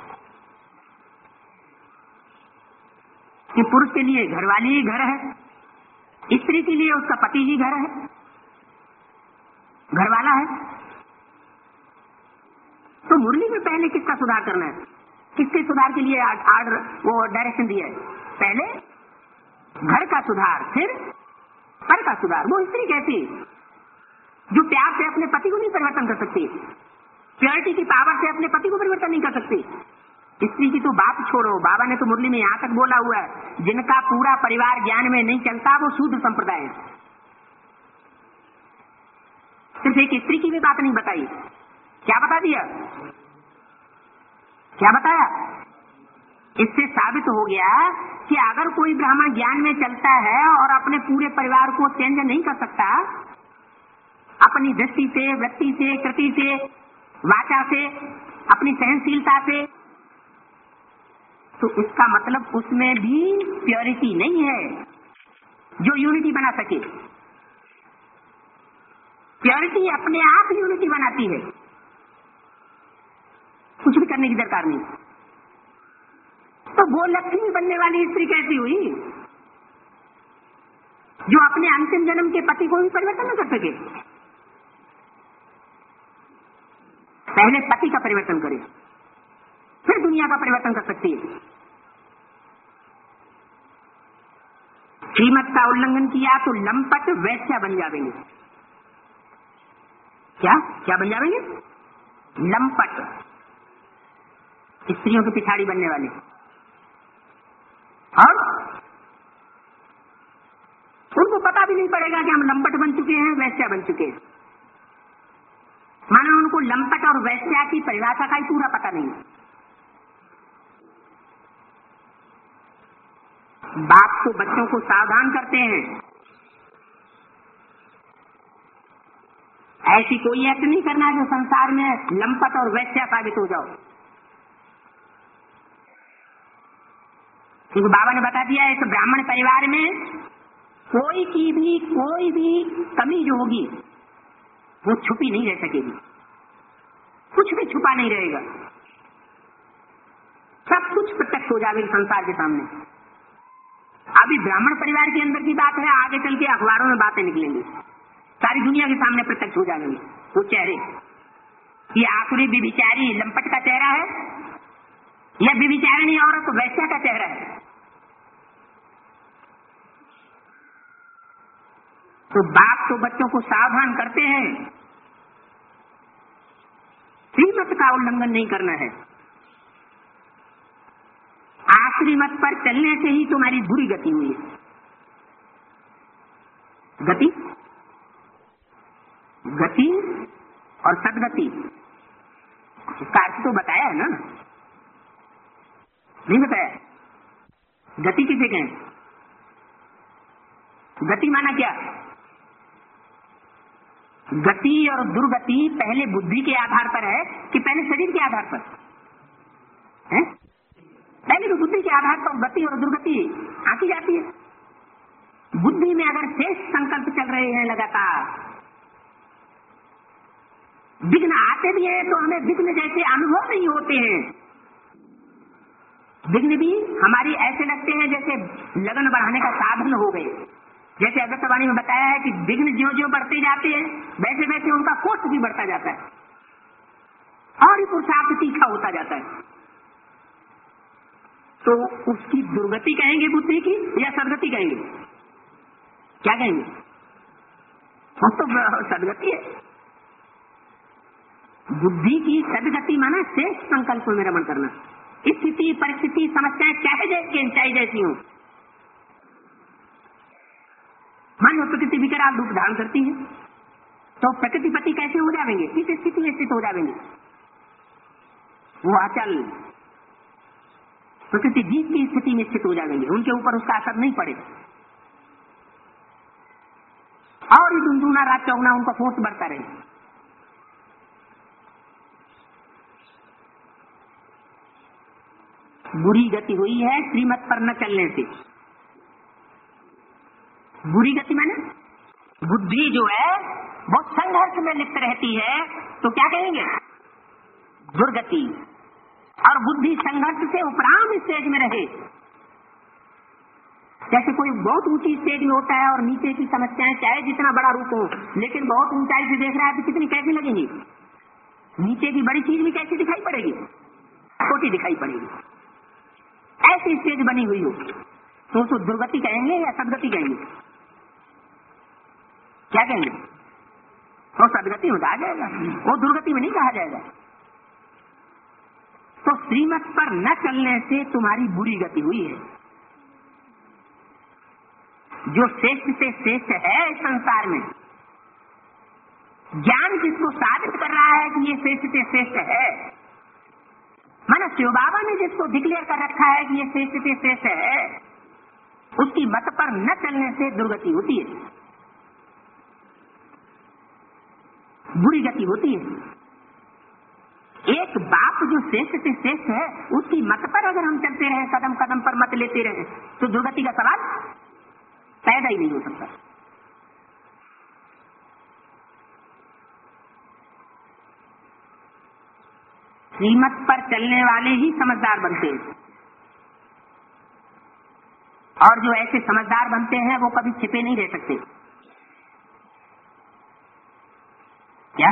कि पुरुष के लिए घरवाली ही घर है, स्त्री के लिए उसका पति ही घर है, घरवाला है। तो मुरली में पहले किसका सुधार करना है? किसके सुधार के लिए आर्डर वो डायरेक्शन दिया है? पहले घर का सुधार, फिर पर का सुधार। वो स्त्री कैसी जो प्यार से अपने पति को नहीं परिवर्तन कर सकती, प्योरिटी की पावर से अपने पति को परिवर्तन नहीं कर सकती। स्त्री की तो बात छोड़ो, बाबा ने तो मुरली में यहाँ तक बोला हुआ है, जिनका पूरा परिवार ज्ञान में नहीं चलता वो शूद्र संप्रदाय है। सिर्फ एक स्त्री की भी बात नहीं बताई, क्या बता दिया? क्या बताया? इससे साबित हो गया कि अगर कोई ब्राह्मण ज्ञान में चलता है और अपने पूरे परिवार को चेंज नहीं कर सकता, अपनी दृष्टि से, वृत्ति से, कृति से, वाचा से, अपनी सहनशीलता से, तो इसका मतलब उसमें भी प्योरिटी नहीं है जो यूनिटी बना सके। प्योरिटी अपने आप यूनिटी बनाती है, कुछ भी करने की दरकार नहीं। तो वो लक्ष्मी बनने वाली स्त्री कैसी हुई जो अपने अंतिम जन्म के पति को भी परिवर्तन न कर सके? पहले पति का परिवर्तन करे, फिर दुनिया का परिवर्तन कर सकती है। श्रीमत का उल्लंघन किया तो लंपट वैश्या बन जाएंगे। क्या बन जाएंगे? लंपट, स्त्रियों की पिछाड़ी बनने वाले। और उनको पता भी नहीं पड़ेगा कि हम लंपट बन चुके हैं, वैश्या बन चुके हैं। मानो उनको लंपट और वैश्या की परिभाषा का ही पूरा पता नहीं। बाप तो बच्चों को सावधान करते हैं, ऐसी कोई एक्ट नहीं करना जो संसार में लंपट और वैश्या साबित हो जाओ। क्योंकि बाबा ने बता दिया है, इस ब्राह्मण परिवार में कोई भी कमी जो होगी वो छुपी नहीं रह सकेगी, कुछ भी छुपा नहीं रहेगा, सब कुछ प्रत्यक्ष हो जाएगा संसार के सामने। अभी ब्राह्मण परिवार के अंदर की बात है, आगे चल के अखबारों में बातें निकलेंगी, सारी दुनिया के सामने प्रत्यक्ष हो जाएंगे वो चेहरे। ये आखिरी विभिचारी लंपट का चेहरा है या विभिचारिणी औरत वैश्या का चेहरा है? तो बाप तो बच्चों को सावधान करते हैं, श्रीमत का उल्लंघन नहीं करना है। आश्रीमत पर चलने से ही तुम्हारी बुरी गति हुई है। गति और सदगति, इसका अर्थ तो बताया है ना? नहीं बताया? गति किसे कहें? गति माना क्या? गति और दुर्गति पहले बुद्धि के आधार पर है कि पहले शरीर के आधार पर है? पहले तो बुद्धि के आधार पर गति और दुर्गति आती जाती है। बुद्धि में अगर शेष संकल्प चल रहे हैं लगातार, विघ्न आते भी हैं तो हमें विघ्न जैसे अनुभव नहीं होते हैं। विघ्न भी हमारी ऐसे लगते हैं जैसे लगन बढ़ाने का साधन हो गए। जैसे अगस्त्यवाणी में बताया है कि विघ्न ज्यों ज्यों बढ़ते जाते हैं वैसे वैसे उनका कोष्ठ भी बढ़ता जाता है और पुरुषार्थ तीखा होता जाता है। तो उसकी दुर्गति कहेंगे बुद्धि की या सदगति कहेंगे? क्या कहेंगे? वो तो सदगति है। बुद्धि की सदगति माना शेष संकल्प में रमण करना। स्थिति परिस्थिति समस्याएं चाहे जैसी हो, मान लो प्रकृति विकराल रूप धारण करती है तो प्रकृतिपति कैसे हो जाएंगे? किस स्थिति में स्थित हो जाएंगे? वो अचल प्रकृति जीव की स्थिति में स्थित हो जाएंगे, उनके ऊपर उसका असर नहीं पड़ेगा। और दिन दूना रात चौगुना उनका फोर्स बढ़ता रहेगा। बुरी गति हुई है श्रीमत पर न चलने से। बुरी गति माने बुद्धि जो है वो संघर्ष में लिप्त रहती है तो क्या कहेंगे? दुर्गति। और बुद्धि संघर्ष से उपरांत स्टेज में रहे, जैसे कोई बहुत ऊंची स्टेज में होता है और नीचे की समस्याएं चाहे जितना बड़ा रूप हो लेकिन बहुत ऊंचाई से देख रहा है तो कितनी कैसी लगेंगी? नीचे की बड़ी चीज भी कैसी दिखाई पड़ेगी? छोटी दिखाई पड़ेगी। ऐसी स्टेज बनी हुई हो तो उसको दुर्गति कहेंगे या सदगति कहेंगे? क्या कहेंगे? तो सदगति में आ जाएगा, वो दुर्गति में नहीं कहा जाएगा। तो श्रीमत पर न चलने से तुम्हारी बुरी गति हुई है। जो श्रेष्ठ से श्रेष्ठ है इस संसार में, ज्ञान जिसको साबित कर रहा है कि ये श्रेष्ठ से श्रेष्ठ है, माना शिव बाबा ने जिसको डिक्लेयर कर रखा है कि ये श्रेष्ठ से श्रेष्ठ है, उसकी मत पर न चलने से दुर्गति होती है, बुरी गति होती है। एक एक बाप जो श्रेष्ठ से श्रेष्ठ है, उसकी मत पर अगर हम चलते रहे, कदम कदम पर मत लेते रहे, तो दुर्गति का सवाल पैदा ही नहीं हो सकता। श्रीमत पर चलने वाले ही समझदार बनते हैं, और जो ऐसे समझदार बनते हैं वो कभी छिपे नहीं रह सकते। क्या?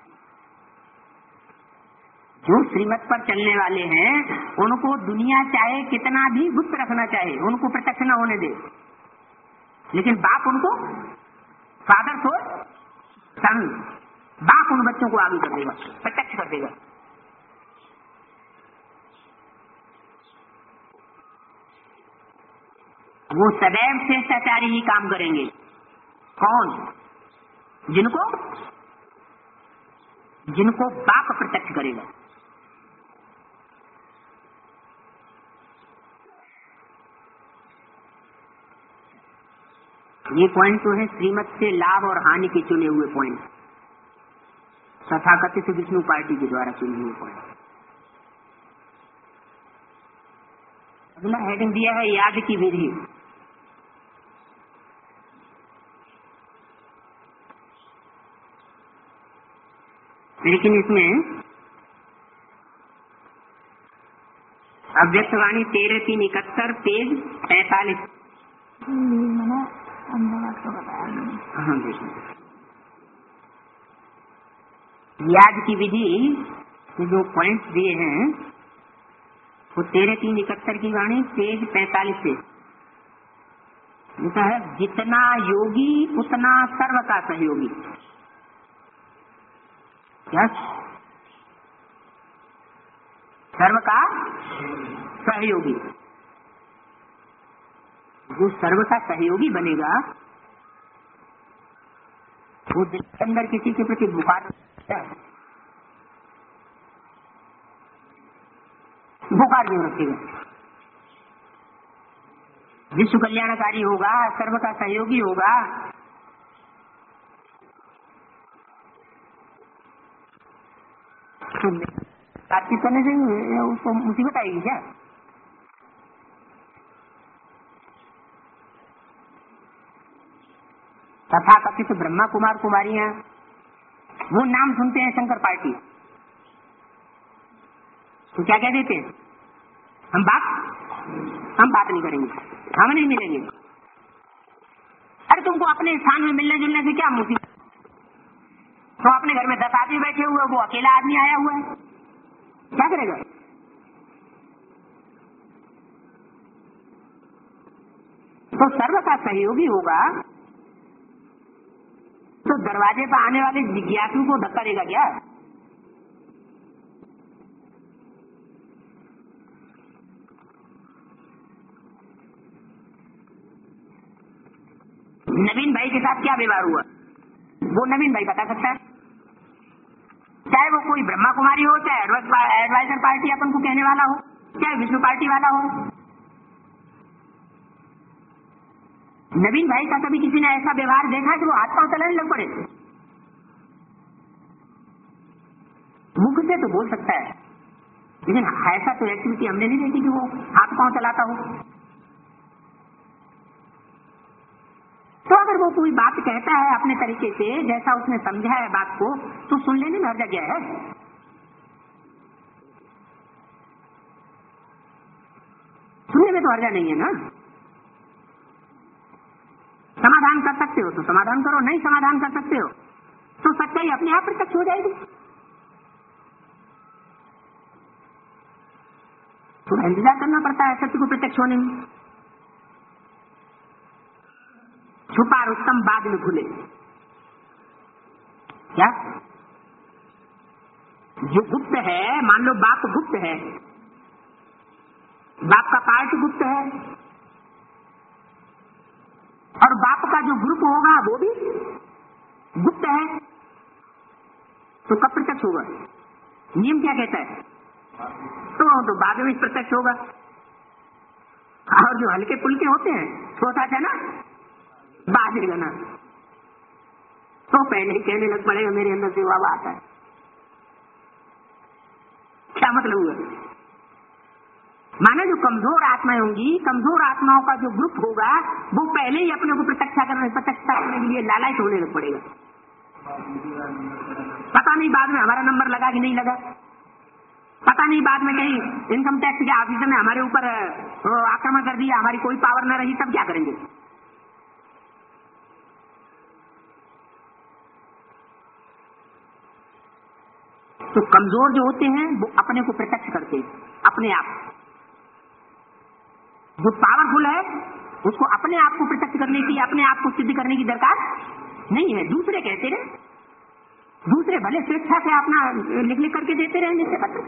जो श्रीमत पर चलने वाले हैं उनको दुनिया चाहे कितना भी गुप्त रखना चाहे, उनको प्रत्यक्ष न होने दे, लेकिन बाप उनको फादर को सन, बाप उन बच्चों को आगे कर देगा, प्रत्यक्ष कर देगा। वो सदैव श्रेष्ठाचारी ही काम करेंगे। कौन? जिनको बाप प्रत्यक्ष करेगा। ये पॉइंट तो है श्रीमत से लाभ और हानि के चुने हुए पॉइंट, तथाकथित विष्णु पार्टी के द्वारा चुने हुए पॉइंट। अगला हेडिंग दिया है याद की विधि। लेकिन इसमें अव्यक्तवाणी 13/3/71 पेज 45। मैंने अहमदाबाद को बताया। हाँ देखिए, याद की विधि के जो पॉइंट्स दिए हैं वो 13/3/71 की वाणी पेज 45 से लिखा है, जितना योगी उतना सर्व का सहयोगी। क्या? सर्व का सहयोगी। जो सर्व का सहयोगी बनेगा वो दिल के अंदर किसी के प्रति बुखार क्यों रखेगा? विश्व कल्याणकारी होगा, सर्व का सहयोगी होगा। बातचीत करने से उसको मुसीबत आएगी क्या? तथाकथित ब्रह्मा कुमार कुमारियां, वो नाम सुनते हैं शंकर पार्टी, तो क्या कह देते हैं? हम बात नहीं करेंगे, हम नहीं मिलेंगे। अरे तुमको अपने स्थान में मिलने जुलने से क्या मुसीबत? तो अपने घर में 10 आदमी बैठे हुए, वो अकेला आदमी आया हुआ है, क्या करेगा? तो सर्व का सहयोगी होगा तो दरवाजे पर आने वाले जिज्ञासु को धक्का देगा क्या? नवीन भाई के साथ क्या व्यवहार हुआ वो नवीन भाई बता सकता है, चाहे वो कोई ब्रह्मा कुमारी हो, चाहे एडवाइजर पार्टी अपन को कहने वाला हो, चाहे विष्णु पार्टी वाला हो। नवीन भाई का कभी किसी ने ऐसा व्यवहार देखा कि वो हाथ पांव चलाने लग पड़े? मुख से तो बोल सकता है, लेकिन ऐसा तो एक्टिविटी हमने नहीं देखी कि वो हाथ पांव चलाता हो। तो अगर वो कोई बात कहता है अपने तरीके से, जैसा उसने समझा है बात को, तो सुन लेने में हर जगह है। सुनने में तो हर्जा नहीं है ना। समाधान कर सकते हो तो समाधान करो, नहीं समाधान कर सकते हो तो सच्चाई अपने आप प्रत्यक्ष हो जाएगी। थोड़ा इंतजार करना पड़ता है सत्य को प्रत्यक्ष होने में। छुपा रुस्तम बाद में खुले। क्या? जो गुप्त है, मान लो बाप गुप्त है, बाप का पार्ट गुप्त है, और बाप का जो ग्रुप होगा वो भी गुप्त है, तो कब प्रत्यक्ष होगा? नियम क्या कहता है? तो बाद में प्रत्यक्ष होगा। और जो हल्के पुल्के होते हैं, छोटा था ना बाहर ना, तो पहले ही कहने लग पड़ेगा मेरे अंदर से वाह आता है। क्या मतलब हुआ? माना जो कमजोर आत्माएं होंगी, कमजोर आत्माओं का जो ग्रुप होगा वो पहले ही अपने को प्रत्यक्षता करने के लिए लालायित होने लग पड़ेगा। पता नहीं बाद में हमारा नंबर लगा कि नहीं लगा, पता नहीं बाद में कहीं इनकम टैक्स के ऑफिसर ने हमारे ऊपर आक्रमण कर दिया, हमारी कोई पावर न रही, तब क्या करेंगे? तो कमजोर जो होते हैं वो अपने को प्रत्यक्ष करते हैं अपने आप। जो पावरफुल है उसको अपने आप को प्रत्यक्ष करने की, अपने आप को सिद्ध करने की दरकार नहीं है। दूसरे कहते रहे, दूसरे भले स्वेच्छा से अपना लिख लिख करके देते रहे निश्चय पत्र,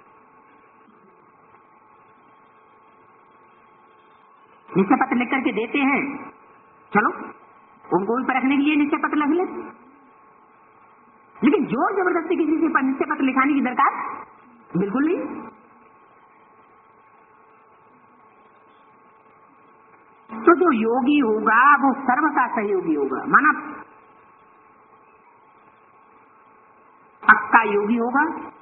निश्चय पत्र लिख करके देते हैं, चलो उनको भी परखने के लिए निश्चय पत्र लिख ले, लेकिन जोर जबरदस्ती किसी से निश्चय पत्र लिखाने की दरकार बिल्कुल नहीं। तो जो योगी होगा वो सर्व का सहयोगी होगा, माना पक्का योगी होगा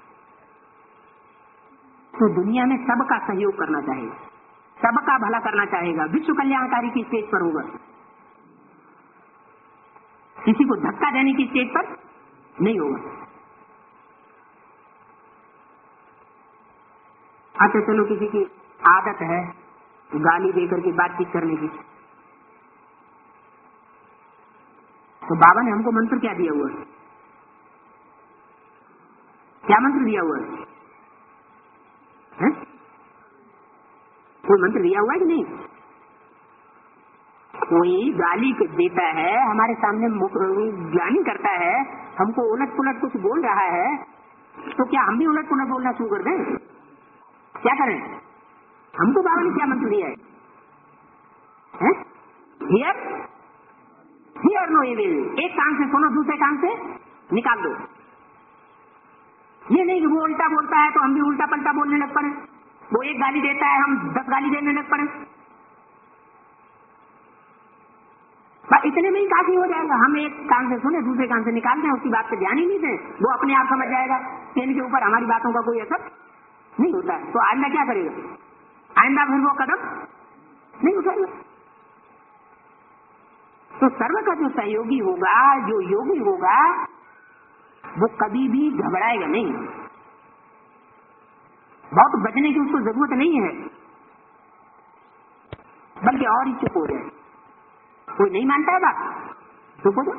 तो दुनिया में सबका सहयोग करना चाहेगा, सबका भला करना चाहेगा, विश्व कल्याणकारी की स्टेज पर होगा, किसी को धक्का देने की स्टेज पर नहीं होगा। अच्छा चलो किसी की आदत है गाली देकर के बातचीत करने की, तो बाबा ने हमको मंत्र क्या दिया हुआ है? क्या मंत्र दिया हुआ है? कोई मंत्र दिया हुआ है कि नहीं? कोई गाली देता है, हमारे सामने ज्ञानी करता है, हमको उलट पुलट कुछ बोल रहा है, तो क्या हम भी उलट पुलट बोलना शुरू कर दें? क्या करें? हमको बाबा ने क्या मंत्र दिया है? हियर हियर नो इविल, एक कान से सुनो दूसरे कान से निकाल दो। ये नहीं कि वो उल्टा बोलता है तो हम भी उल्टा पलटा बोलने लग पड़े, वो एक गाली देता है हम 10 गाली देने लग पड़े, बस इतने में ही काफी हो जाएगा। हम एक कान से सुने दूसरे कान से निकाल दें, उसकी बात पे ध्यान ही नहीं दें, वो अपने आप समझ जाएगा कि इनके ऊपर हमारी बातों का कोई असर नहीं होता है। तो आइंदा क्या करेगा? आइंदा फिर वो कदम नहीं उठाएगा। तो सर्व का जो सहयोगी होगा, जो योगी होगा, वो कभी भी घबराएगा नहीं, बहुत बचने की उसको जरूरत नहीं है, बल्कि और ही चुप हो जाए। कोई नहीं मानता है बात, चुप हो जाए।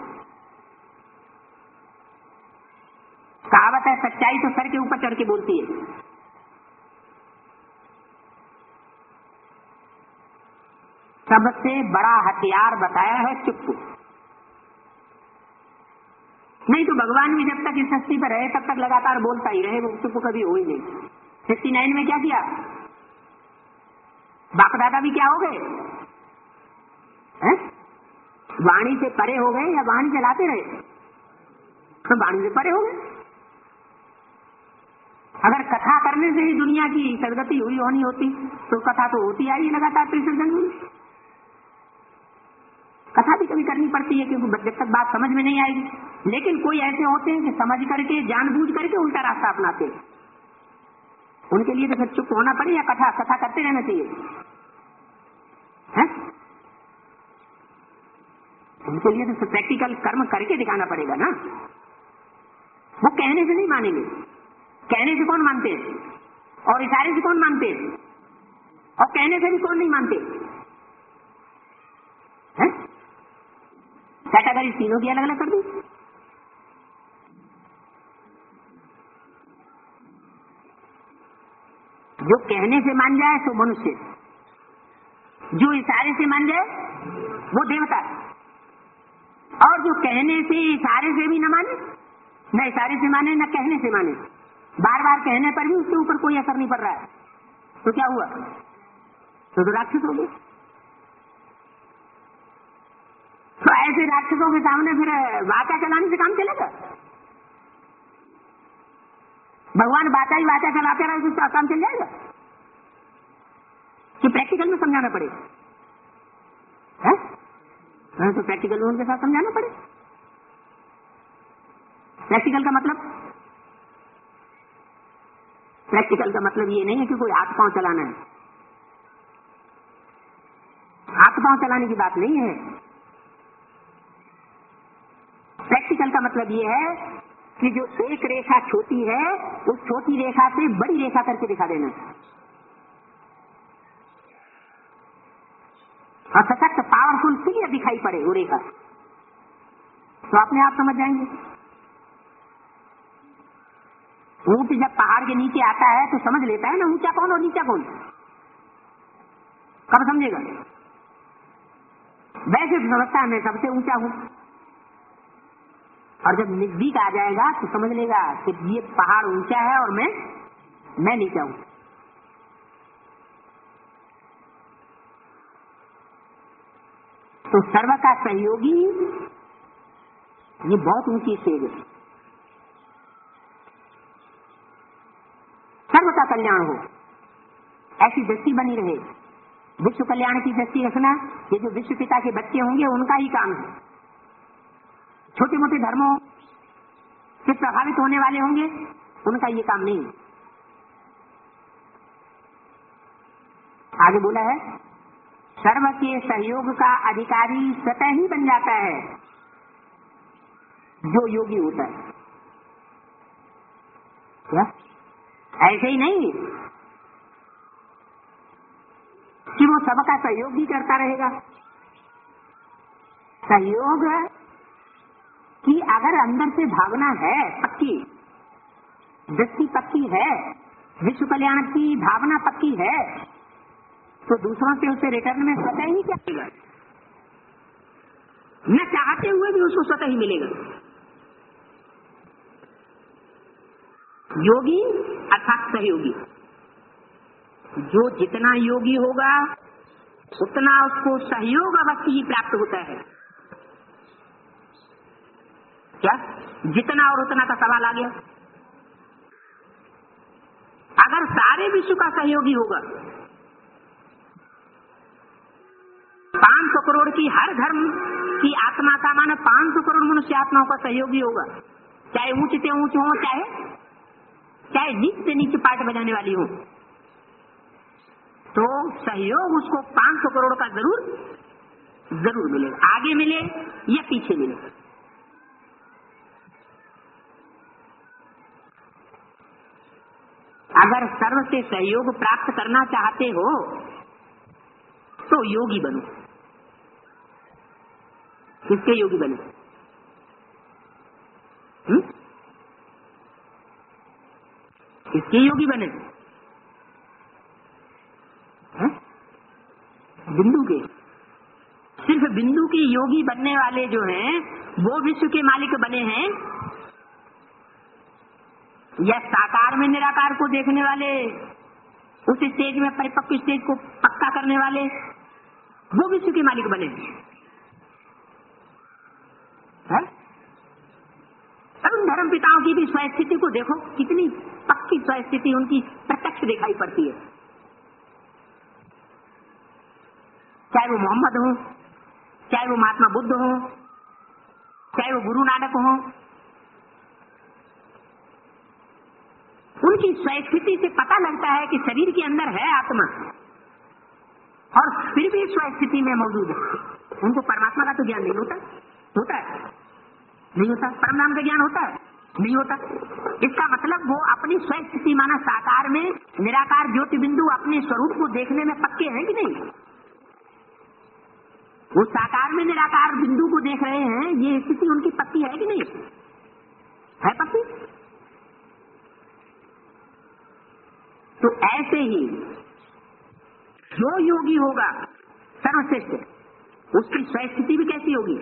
कहावत है सच्चाई तो सर के ऊपर चढ़ के बोलती है। सबसे बड़ा हथियार बताया है चुप। नहीं तो भगवान भी जब तक इस सृष्टि पर रहे तब तक लगातार बोलता ही रहे, वो चुप कभी हो ही नहीं। 69 में क्या किया? बाप दादा भी क्या हो गए? वाणी से परे हो गए या वाणी चलाते रहे? तो वाणी से परे हो गए। अगर कथा करने से ही दुनिया की सदगति हुई होनी होती तो कथा तो होती आई लगातार 63 जन्म में। कथा भी कभी करनी पड़ती है क्योंकि जब तक बात समझ में नहीं आएगी, लेकिन कोई ऐसे होते हैं कि समझ करके जानबूझ करके उल्टा रास्ता अपनाते हैं, उनके लिए तो फिर चुप होना पड़े या कथा करते रहना चाहिए है? उनके लिए तो प्रैक्टिकल कर्म करके दिखाना पड़ेगा ना। वो कहने से नहीं मानेंगे। कहने से कौन मानते हैं? और इशारे से कौन मानते हैं? और कहने से भी कौन नहीं मानते हैं? कैटेगरी तीनों की अलग अलग कर दी। जो कहने से मान जाए तो मनुष्य, जो इशारे से मान जाए वो देवता, और जो कहने से इशारे से भी न माने, न इशारे से माने न कहने से माने, बार बार कहने पर भी उसके ऊपर कोई असर नहीं पड़ रहा है, तो क्या हुआ? तो राक्षस हो गए। तो ऐसे राक्षसों के सामने फिर वाचा चलाने से काम चलेगा? भगवान वाचा ही वाचा चलाते रहे तो काम चल जाएगा कि प्रैक्टिकल में समझाना पड़ेगा है? तो प्रैक्टिकल में उनके साथ समझाना पड़े। प्रैक्टिकल का मतलब प्रैक्टिकल का मतलब ये नहीं है कि कोई हाथ पांव चलाना है, हाथ पांव चलाने की बात नहीं है। प्रैक्टिकल का मतलब ये है कि जो एक रेखा छोटी है उस छोटी रेखा से बड़ी रेखा करके दिखा देना और सशक्त पावरफुल क्लियर दिखाई पड़े वो रेखा, तो अपने आप समझ जाएंगे। ऊंट जब पहाड़ के नीचे आता है तो समझ लेता है ना ऊंचा कौन और नीचा कौन, कब समझेगा? वैसे तो समझता है मैं सबसे ऊंचा हूं, और जब नजदीक आ जाएगा तो समझ लेगा कि ये पहाड़ ऊंचा है और मैं नीचा हूं। तो सर्व का सहयोगी ये बहुत ऊंची स्टेज है। सर्व का कल्याण हो ऐसी दृष्टि बनी रहे, विश्व कल्याण की दृष्टि रखना ये जो विश्व पिता के बच्चे होंगे उनका ही काम है। छोटे मोटे धर्मों से प्रभावित होने वाले होंगे उनका ये काम नहीं है। आगे बोला है सर्व के सहयोग का अधिकारी स्वतः ही बन जाता है जो योगी होता है। क्या ऐसे ही नहीं कि वो सबका सहयोग भी करता रहेगा। सहयोग की अगर अंदर से भावना है पक्की, दृष्टि पक्की है, विश्व कल्याण की भावना पक्की है, तो दूसरों से उसे रिटर्न में स्वतः ही क्या मिलेगा, न चाहते हुए भी उसको स्वतः ही मिलेगा। योगी अर्थात सहयोगी, जो जितना योगी होगा उतना उसको सहयोग अवश्य ही प्राप्त होता है। क्या जितना और उतना का सवाल आ गया? अगर सारे विश्व का सहयोगी होगा, 500 करोड़ की हर धर्म की आत्मा का माने 500 करोड़ मनुष्य आत्माओं का सहयोगी होगा, चाहे ऊंच से ऊंच हो, चाहे नीच से नीच पार्ट बजाने वाली हो, तो सहयोग उसको 500 करोड़ का जरूर मिलेगा, आगे मिले या पीछे मिले। अगर सर्व से सहयोग प्राप्त करना चाहते हो तो योगी बनो। किसके योगी बने? किसके योगी बने? बिंदु के। सिर्फ बिंदु के योगी बनने वाले जो हैं वो विश्व के मालिक बने हैं, या साकार में निराकार को देखने वाले, उस स्टेज में परिपक्व स्टेज को पक्का करने वाले वो विश्व के मालिक बने हैं। अब उन धर्म पिताओं की भी स्वस्थिति को देखो, कितनी पक्की स्वस्थिति उनकी प्रत्यक्ष दिखाई पड़ती है। चाहे वो मोहम्मद हो, चाहे वो महात्मा बुद्ध हो, चाहे वो गुरु नानक हो, उनकी स्वस्थिति से पता लगता है कि शरीर के अंदर है आत्मा और फिर भी स्वस्थिति में मौजूद है। उनको परमात्मा का तो ज्ञान नहीं होता। होता है? नहीं होता। परम नाम का ज्ञान होता है? नहीं होता। इसका मतलब वो अपनी स्वस्थिति माना साकार में निराकार ज्योति बिंदु अपने स्वरूप को देखने में पक्के हैं कि नहीं? वो साकार में निराकार बिंदु को देख रहे हैं, ये स्थिति उनकी पक्की है कि नहीं है? पक्की। तो ऐसे ही जो योगी होगा सर्वश्रेष्ठ, उसकी स्वस्थिति भी कैसी होगी?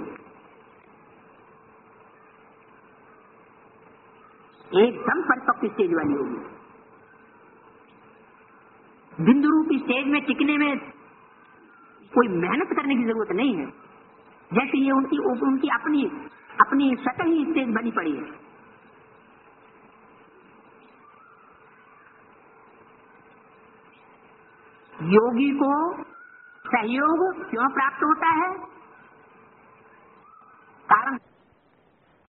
एकदम परिपक्व स्टेज वाली होगी। बिंदु रूपी स्टेज में टिकने में कोई मेहनत करने की जरूरत नहीं है, जैसे ये उनकी अपनी स्वतः ही स्टेज बनी पड़ी है। योगी को सहयोग क्यों प्राप्त होता है? कारण